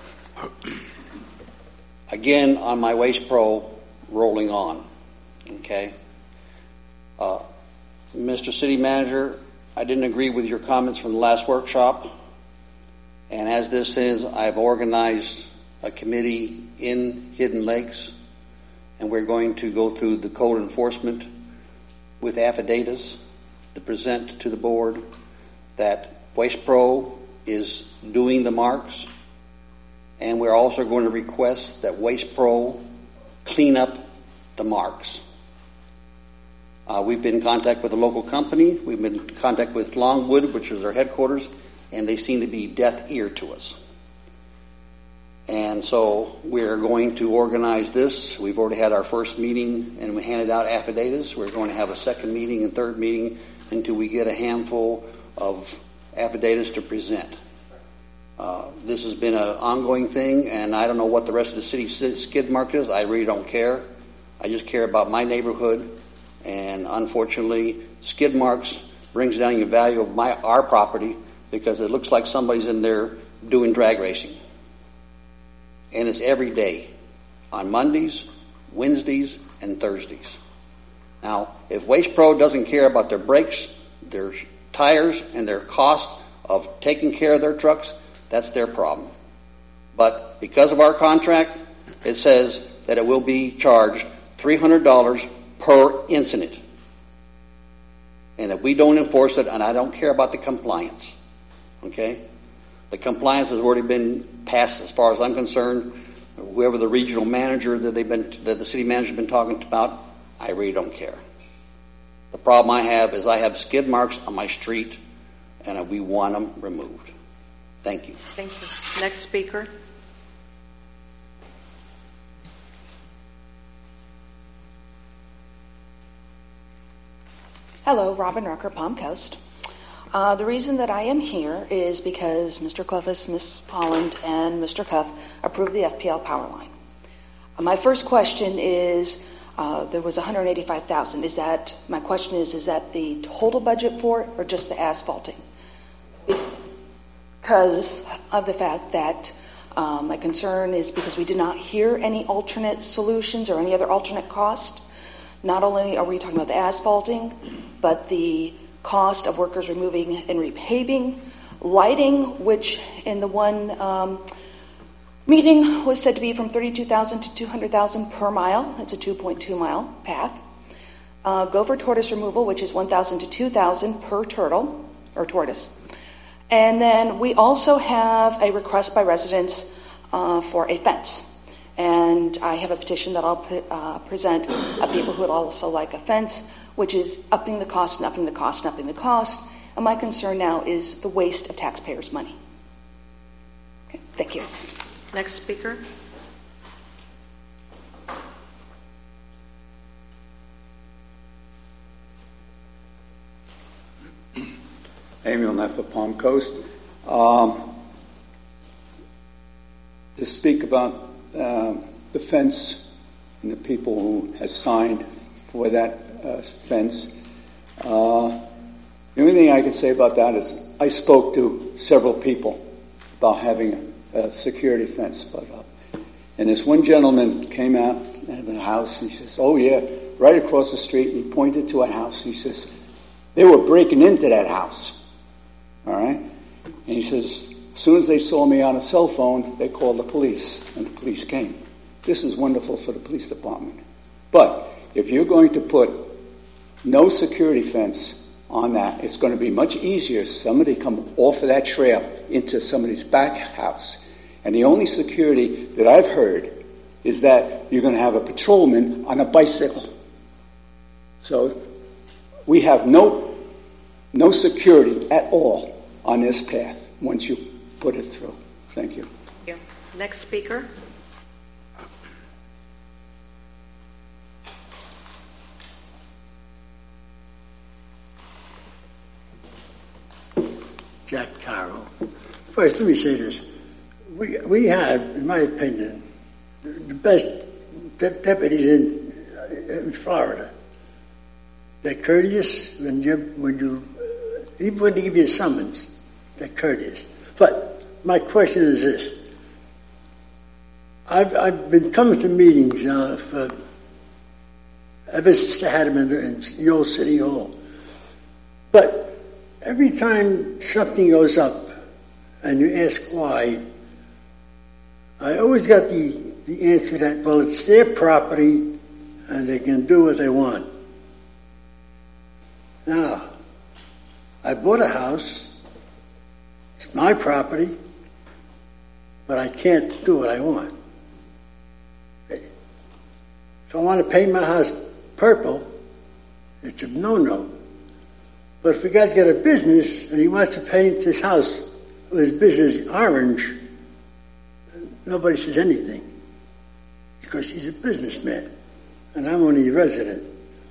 Again, on my Waste Pro rolling on. Okay. Uh, Mister City Manager, I didn't agree with your comments from the last workshop. And as this is, I've organized a committee in Hidden Lakes, and we're going to go through the code enforcement with affidavits to present to the board that Waste Pro is doing the marks. And we're also going to request that Waste Pro clean up the marks. Uh, we've been in contact with a local company. We've been in contact with Longwood, which is their headquarters, and they seem to be deaf ear to us. And so we're going to organize this. We've already had our first meeting and we handed out affidavits. We're going to have a second meeting and third meeting until we get a handful of affidavits to present. Uh, this has been an ongoing thing, and I don't know what the rest of the city skid mark is. I really don't care. I just care about my neighborhood, and unfortunately, skid marks brings down the value of my our property because it looks like somebody's in there doing drag racing. And it's every day, on Mondays, Wednesdays, and Thursdays. Now, if Waste Pro doesn't care about their brakes, their tires, and their cost of taking care of their trucks, that's their problem. But because of our contract, it says that it will be charged three hundred dollars per incident. And if we don't enforce it, and I don't care about the compliance, okay? The compliance has already been passed as far as I'm concerned. Whoever the regional manager that they've been, that the city manager has been talking about, I really don't care. The problem I have is I have skid marks on my street, and we want them removed. Thank you.
Thank you. Next speaker.
Hello, Robin Rucker, Palm Coast. Uh, the reason that I am here is because Mister Clovis, Miz Holland, and Mister Cuff approved the F P L power line. Uh, my first question is, uh, there was one hundred eighty-five thousand dollars. Is that, my question is, is that the total budget for it or just the asphalting? Because of the fact that um, my concern is because we did not hear any alternate solutions or any other alternate cost. Not only are we talking about the asphalting, but the cost of workers removing and repaving, lighting, which in the one um, meeting was said to be from thirty-two thousand to two hundred thousand per mile. It's a two point two mile path. Uh, gopher tortoise removal, which is one thousand to two thousand per turtle or tortoise. And then we also have a request by residents uh, for a fence. And I have a petition that I'll uh, present of people who would also like a fence, which is upping the cost and upping the cost and upping the cost. And my concern now is the waste of taxpayers' money. Okay, thank you.
Next speaker.
Emil Neff of Palm Coast. Um, to speak about uh, the fence and the people who have signed for that uh, fence. Uh, the only thing I can say about that is I spoke to several people about having a, a security fence put up. And this one gentleman came out at the house and he says, oh yeah, right across the street, and he pointed to a house. He says, they were breaking into that house. All right? And he says, as soon as they saw me on a cell phone, they called the police, and the police came. This is wonderful for the police department. But if you're going to put no security fence on that, it's going to be much easier if somebody come off of that trail into somebody's back house. And the only security that I've heard is that you're going to have a patrolman on a bicycle. So we have no no security at all on this path once you put it through. Thank you.
Thank you. Next speaker.
Jack Carroll. First, let me say this. We we have, in my opinion, the best de- deputies in, in Florida. They're courteous when you when you even when they give you a summons. They're courteous. But my question is this: I've I've been coming to meetings now for ever since I had them in the, in the old city hall. But every time something goes up and you ask why, I always got the, the answer that, well, it's their property and they can do what they want. Now, I bought a house, it's my property, but I can't do what I want. If I want to paint my house purple, it's a no-no. But if a guy's got a business and he wants to paint his house with his business orange, nobody says anything because he's a businessman and I'm only a resident.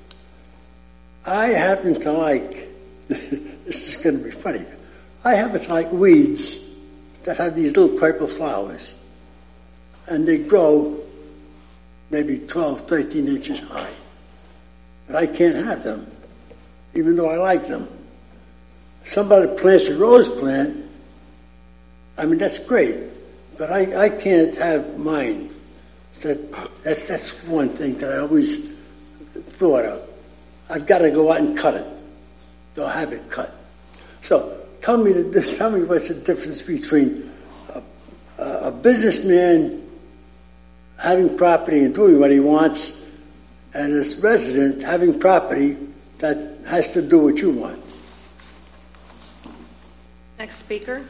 I happen to like, this is going to be funny, I happen to like weeds that have these little purple flowers. And they grow maybe twelve, thirteen inches high. But I can't have them, even though I like them. Somebody plants a rose plant, I mean, that's great. But I, I can't have mine. That, that, that's one thing that I always thought of. I've got to go out and cut it. They'll have it cut. So tell me, the, tell me what's the difference between a, a businessman having property and doing what he wants and a resident having property that has to do what you want.
Next speaker.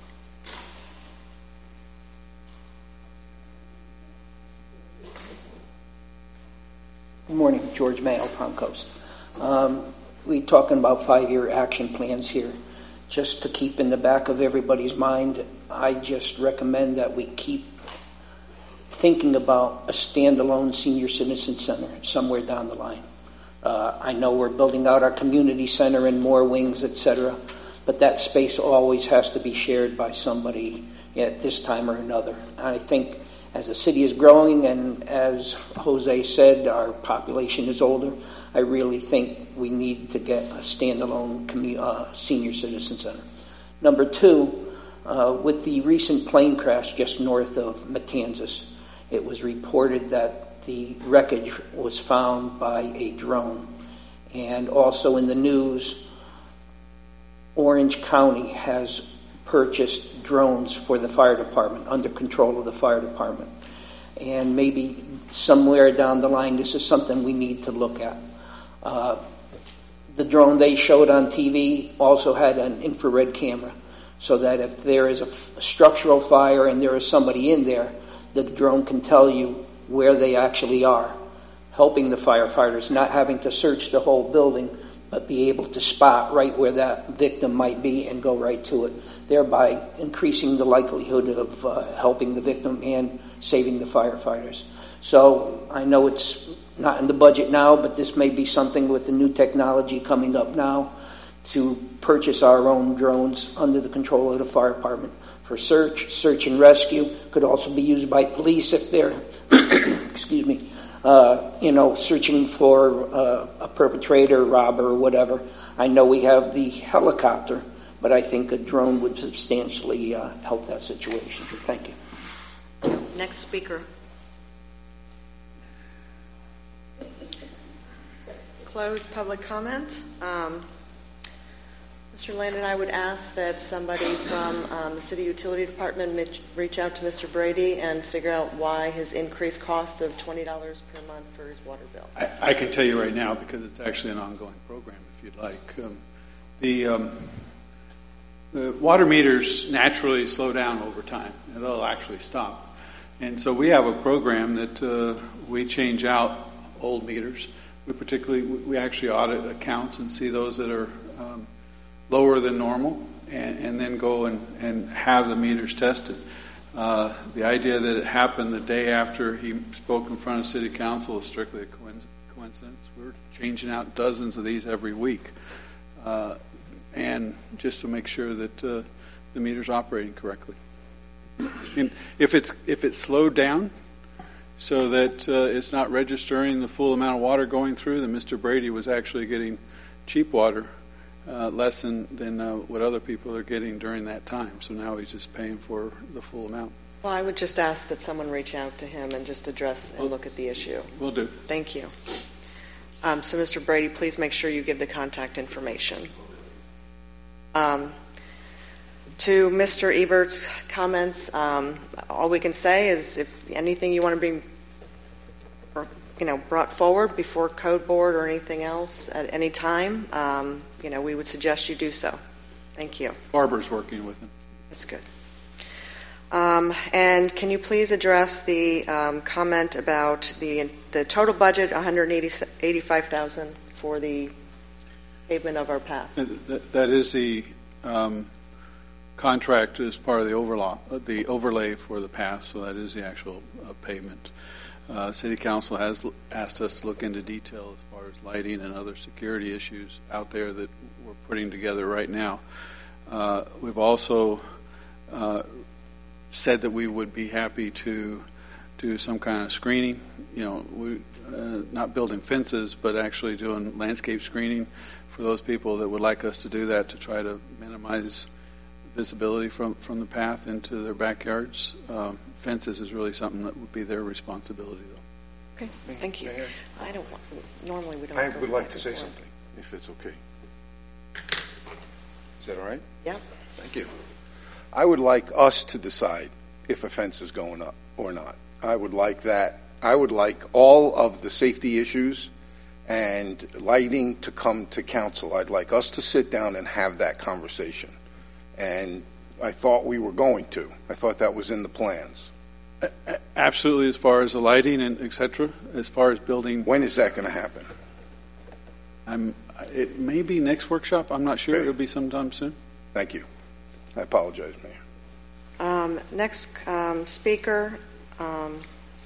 Good morning, George Mayo, Palm Coast. Um, we're talking about five-year action plans here. Just to keep in the back of everybody's mind, I just recommend that we keep thinking about a standalone senior citizen center somewhere down the line. Uh, I know we're building out our community center and more wings, et cetera, but that space always has to be shared by somebody at this time or another. I think as the city is growing and as Jose said, our population is older, I really think we need to get a standalone commu- uh, senior citizen center. Number two, uh, with the recent plane crash just north of Matanzas, it was reported that the wreckage was found by a drone. And also in the news, Orange County has purchased drones for the fire department, under control of the fire department. And maybe somewhere down the line, this is something we need to look at. Uh, the drone they showed on T V also had an infrared camera, so that if there is a, f- a structural fire and there is somebody in there, the drone can tell you where they actually are, helping the firefighters, not having to search the whole building, but be able to spot right where that victim might be and go right to it, thereby increasing the likelihood of uh, helping the victim and saving the firefighters. So I know it's not in the budget now, but this may be something with the new technology coming up now to purchase our own drones under the control of the fire department for search, search and rescue. Could also be used by police if they're, excuse me, Uh, you know, searching for uh, a perpetrator, robber, or whatever. I know we have the helicopter, but I think a drone would substantially uh, help that situation. Thank you.
Next speaker. Close public comment. Um, Mister Landon, I would ask that somebody from um, the City Utility Department reach out to Mister Brady and figure out why his increased cost of twenty dollars per month for his water bill.
I, I can tell you right now because it's actually an ongoing program, if you'd like. Um, the, um, the water meters naturally slow down over time, and they'll actually stop. And so we have a program that uh, we change out old meters. We particularly, we actually audit accounts and see those that are um, lower than normal, and, and then go and, and have the meters tested. Uh, the idea that it happened the day after he spoke in front of City Council is strictly a coincidence. We're changing out dozens of these every week, uh, and just to make sure that uh, the meter's operating correctly. And if it's if it's slowed down so that uh, it's not registering the full amount of water going through, then Mister Brady was actually getting cheap water. Uh, less than, than uh, what other people are getting during that time. So now he's just paying for the full amount.
Well, I would just ask that someone reach out to him and just address and look at the issue.
Will do.
Thank you. Um, so, Mister Brady, please make sure you give the contact information. Um, to Mister Ebert's comments, um, all we can say is if anything you want to be you know, brought forward before Code Board or anything else at any time, um, you know, we would suggest you do so. Thank you.
Barbara's working with him.
That's good. Um, and can you please address the um, comment about the the total budget, one hundred eighty-five thousand dollars for the pavement of our path?
That, that is the um, contract as part of the overlay, the overlay for the path, so that is the actual uh, pavement. Uh, City Council has asked us to look into detail as far as lighting and other security issues out there that we're putting together right now. Uh, we've also uh, said that we would be happy to do some kind of screening, you know, we, uh, not building fences, but actually doing landscape screening for those people that would like us to do that to try to minimize visibility from, from the path into their backyards. Uh, fences is really something that would be their responsibility, though.
Okay, thank you.
Mayor?
I don't, want- normally we don't.
I
go
would like
back
to
and
say
forth.
something, if it's okay. Is that all right?
Yep.
Thank you. I would like us to decide if a fence is going up or not. I would like that. I would like all of the safety issues and lighting to come to council. I'd like us to sit down and have that conversation. And I thought we were going to. I thought that was in the plans.
Absolutely, as far as the lighting and et cetera, as far as building.
When is that going to happen?
I'm, it may be next workshop. I'm not sure.
Okay.
It'll be sometime soon.
Thank you. I apologize, Mayor.
Um, next um, speaker, um,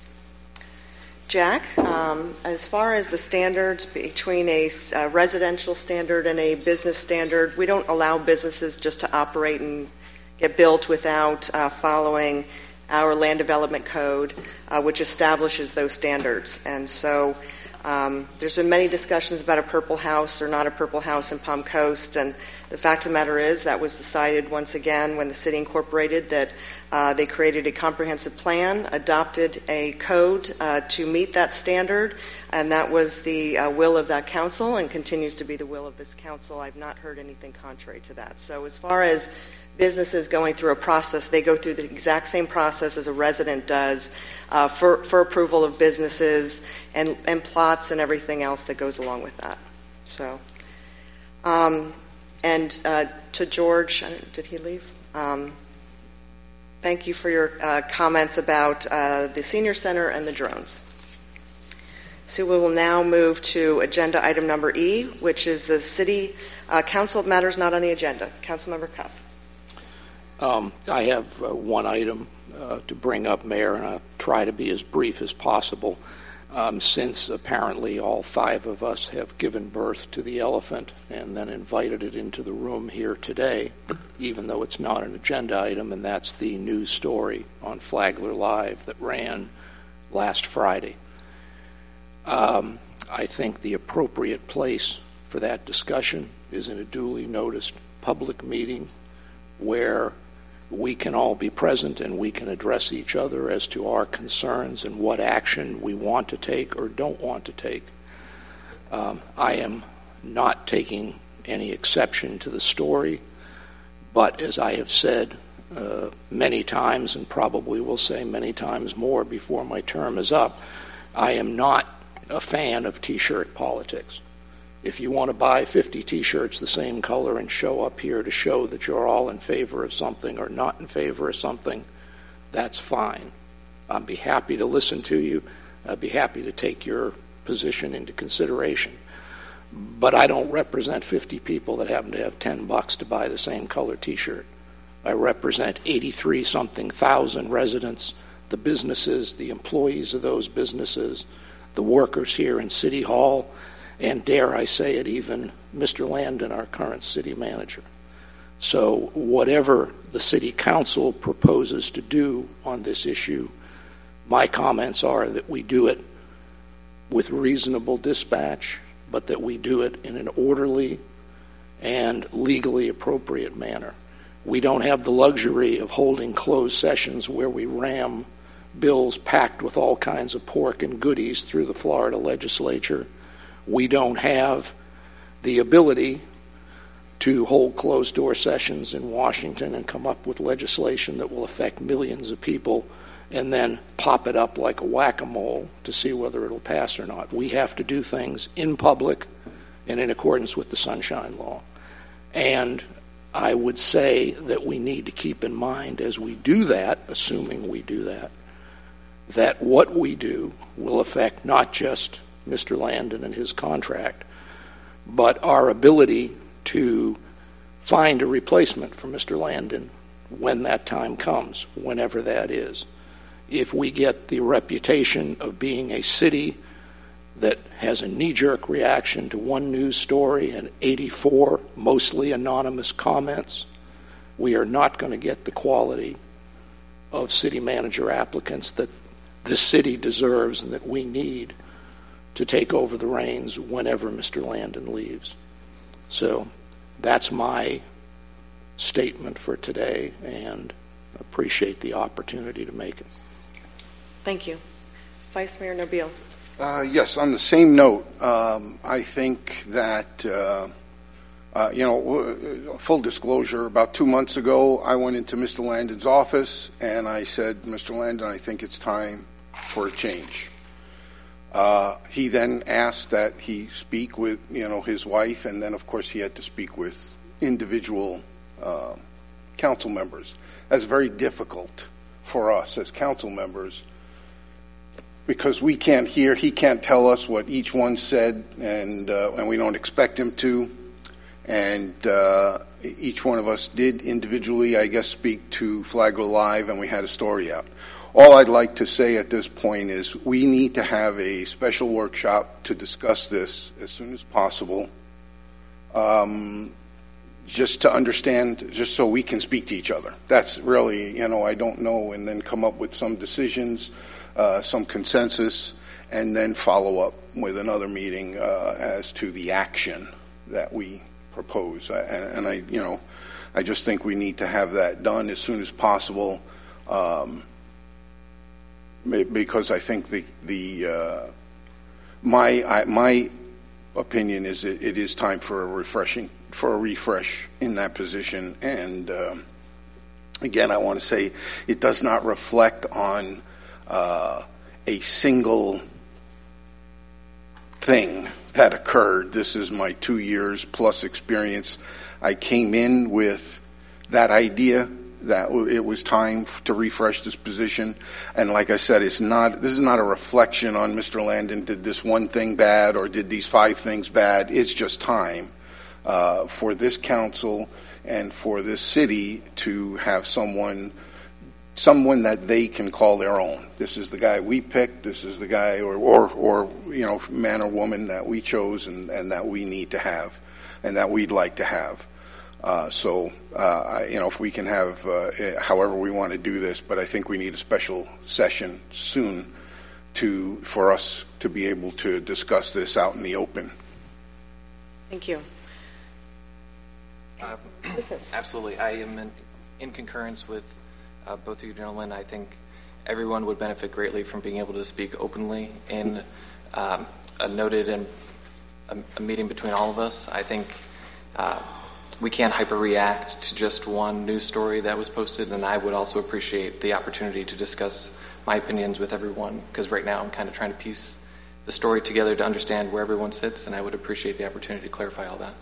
Jack. Um, as far as the standards between a uh, residential standard and a business standard, we don't allow businesses just to operate and get built without uh, following our land development code, uh, which establishes those standards. And so um, there's been many discussions about a purple house or not a purple house in Palm Coast, and the fact of the matter is that was decided once again when the city incorporated that uh, they created a comprehensive plan, adopted a code uh, to meet that standard, and that was the uh, will of that council and continues to be the will of this council. I've not heard anything contrary to that. So as far as businesses going through a process, they go through the exact same process as a resident does uh, for, for approval of businesses and, and plots and everything else that goes along with that. So, um, and uh, to George, did he leave? Um, thank you for your uh, comments about uh, the senior center and the drones. So we will now move to agenda item number E, which is the city uh, council matters not on the agenda. Councilmember Cuff.
Um, I have uh, one item uh, to bring up, Mayor, and I'll try to be as brief as possible. Um, since apparently all five of us have given birth to the elephant and then invited it into the room here today, even though it's not an agenda item, and that's the news story on Flagler Live that ran last Friday. Um, I think the appropriate place for that discussion is in a duly noticed public meeting where we can all be present and we can address each other as to our concerns and what action we want to take or don't want to take. Um, I am not taking any exception to the story, but as I have said uh, many times and probably will say many times more before my term is up, I am not a fan of T-shirt politics. If you want to buy fifty T-shirts the same color and show up here to show that you're all in favor of something or not in favor of something, that's fine. I'd be happy to listen to you. I'd be happy to take your position into consideration. But I don't represent fifty people that happen to have ten bucks to buy the same color T-shirt. I represent eighty-three something thousand residents, the businesses, the employees of those businesses, the workers here in City Hall, and dare I say it, even Mister Landon, our current city manager. So whatever the city council proposes to do on this issue, my comments are that we do it with reasonable dispatch, but that we do it in an orderly and legally appropriate manner. We don't have the luxury of holding closed sessions where we ram bills packed with all kinds of pork and goodies through the Florida legislature. We don't have the ability to hold closed-door sessions in Washington and come up with legislation that will affect millions of people and then pop it up like a whack-a-mole to see whether it'll pass or not. We have to do things in public and in accordance with the Sunshine Law. And I would say that we need to keep in mind as we do that, assuming we do that, that what we do will affect not just Mister Landon and his contract, but our ability to find a replacement for Mister Landon when that time comes, whenever that is. If we get the reputation of being a city that has a knee-jerk reaction to one news story and eighty-four mostly anonymous comments, we are not going to get the quality of city manager applicants that this city deserves and that we need to take over the reins whenever Mister Landon leaves. So that's my statement for today, and appreciate the opportunity to make it.
Thank you. Vice Mayor Nobile.
Uh, yes, on the same note, um, I think that, uh, uh, you know, full disclosure, about two months ago, I went into Mister Landon's office and I said, Mister Landon, I think it's time for a change. Uh, he then asked that he speak with, you know, his wife, and then, of course, he had to speak with individual uh, council members. That's very difficult for us as council members, because we can't hear, he can't tell us what each one said, and uh, and we don't expect him to. And uh, each one of us did individually, I guess, speak to Flagler Live, and we had a story out. All I'd like to say at this point is we need to have a special workshop to discuss this as soon as possible, um, just to understand, just so we can speak to each other. That's really, you know, I don't know, and then come up with some decisions, Uh, some consensus, and then follow up with another meeting uh, as to the action that we propose. And, and I, you know, I just think we need to have that done as soon as possible, um, because I think the the uh, my I, my opinion is that it is time for a refreshing for a refresh in that position. And um, again, I want to say it does not reflect on Uh, a single thing that occurred. This is my two years plus experience. I came in with that idea that it was time to refresh this position, and like I said, it's not. This is not a reflection on Mister Landon did this one thing bad or did these five things bad. It's just time uh, for this council and for this city to have someone. someone that they can call their own. This is the guy we picked, this is the guy or, or, or you know, man or woman that we chose and, and that we need to have and that we'd like to have. Uh, so, uh, you know, if we can have, uh, however we want to do this, but I think we need a special session soon to, for us to be able to discuss this out in the open.
Thank you.
Uh, absolutely. I am in, in concurrence with Uh, both of you gentlemen. I think everyone would benefit greatly from being able to speak openly in um, a noted and a, a meeting between all of us. I think uh, we can't hyper-react to just one news story that was posted, and I would also appreciate the opportunity to discuss my opinions with everyone, because right now I'm kind of trying to piece the story together to understand where everyone sits, and I would appreciate the opportunity to clarify all that.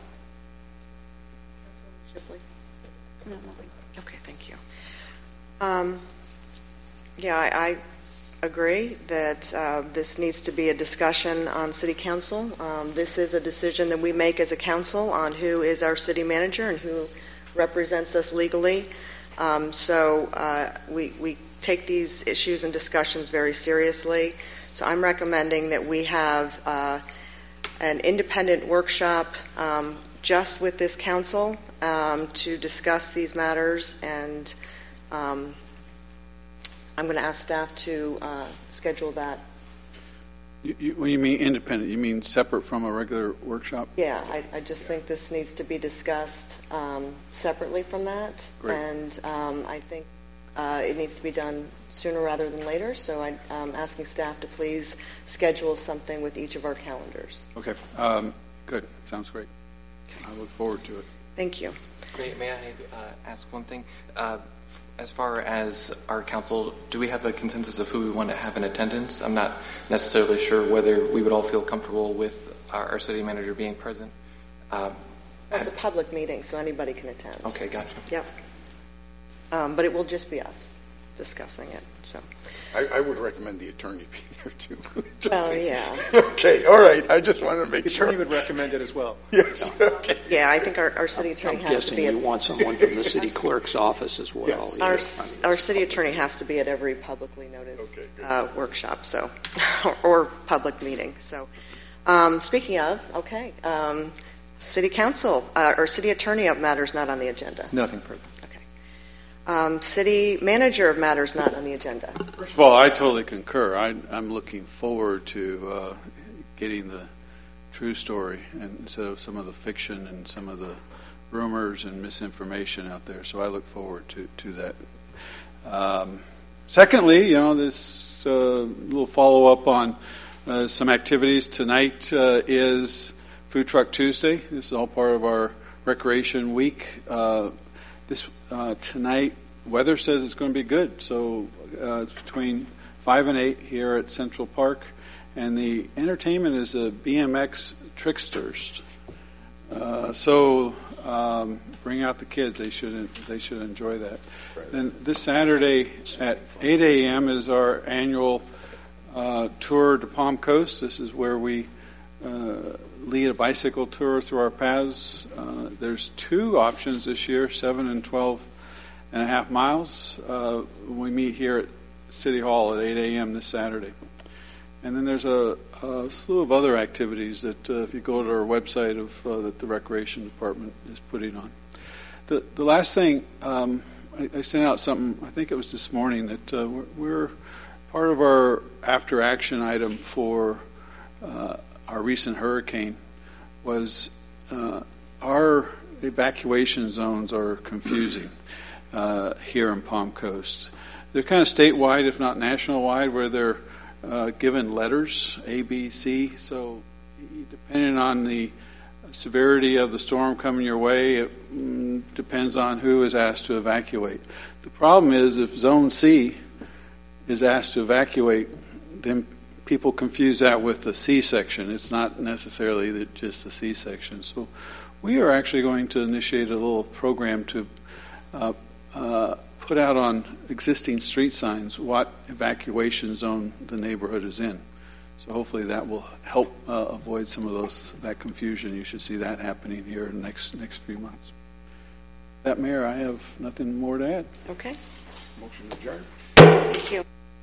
No, nothing. Okay, thank you. Um, yeah, I, I agree that uh, this needs to be a discussion on City Council. Um, this is a decision that we make as a council on who is our city manager and who represents us legally. Um, so uh, we, we take these issues and discussions very seriously. So I'm recommending that we have uh, an independent workshop um, just with this council um, to discuss these matters, and Um, I'm going to ask staff to uh, schedule that.
You, you, when you mean independent, you mean separate from a regular workshop?
Yeah, I, I just think this needs to be discussed um, separately from that.
Great.
And um, I think uh, it needs to be done sooner rather than later. So I'm um, asking staff to please schedule something with each of our calendars.
Okay, um, good. Sounds great. I look forward to it.
Thank you.
May, may I uh, ask one thing? Uh, As far as our council, do we have a consensus of who we want to have in attendance? I'm not necessarily sure whether we would all feel comfortable with our, our city manager being present. Um,
well, it's a public meeting, so anybody can attend.
Okay, gotcha.
Yep. Um, but it will just be us discussing it. So
I, I would recommend the attorney be there too.
Well, yeah.
Okay, all right. I just wanted to make
The
sure.
attorney would recommend it as well.
Yes. Okay.
Yeah, I think our, our city attorney
I'm
has to
guessing
be
you
at,
want someone from the city clerk's office as well.
Yes.
here.
our, our city attorney has to be at every publicly noticed
Okay, good.
uh, workshop, so, or public meeting. So, um, speaking of, okay, um, city council, uh, or city attorney of matters not on the agenda.
Nothing further.
Um, city manager of matters not on the agenda.
First of all, I totally concur. I, I'm looking forward to uh, getting the true story and instead of some of the fiction and some of the rumors and misinformation out there. So I look forward to, to that. Um, secondly, you know, this uh, little follow-up on uh, some activities. Tonight uh, is Food Truck Tuesday. This is all part of our Recreation Week. Uh, This uh, tonight, weather says it's going to be good, so uh, it's between five and eight here at Central Park, and the entertainment is the B M X Tricksters. Uh, so um, bring out the kids; they should they should enjoy that. Then this Saturday at eight a.m. is our annual uh, tour to Palm Coast. This is where we uh, lead a bicycle tour through our paths. Uh, there's two options this year, seven and twelve and a half miles. Uh, we meet here at City Hall at eight a.m. this Saturday. And then there's a, a slew of other activities that uh, if you go to our website of uh, that the Recreation Department is putting on. The, the last thing, um, I, I sent out something, I think it was this morning, that uh, we're, we're part of our after action item for uh, our recent hurricane was uh, our evacuation zones are confusing uh, here in Palm Coast. They're kind of statewide, if not national-wide, where they're uh, given letters, A, B, C. So depending on the severity of the storm coming your way, it mm, depends on who is asked to evacuate. The problem is if Zone C is asked to evacuate, then people confuse that with the C section. It's not necessarily the, just the C section. So we are actually going to initiate a little program to uh, uh, put out on existing street signs what evacuation zone the neighborhood is in. So hopefully that will help uh, avoid some of those that confusion. You should see that happening here in the next next few months. That, Mayor, I have nothing more to add.
Okay.
Motion adjourned.
Thank you.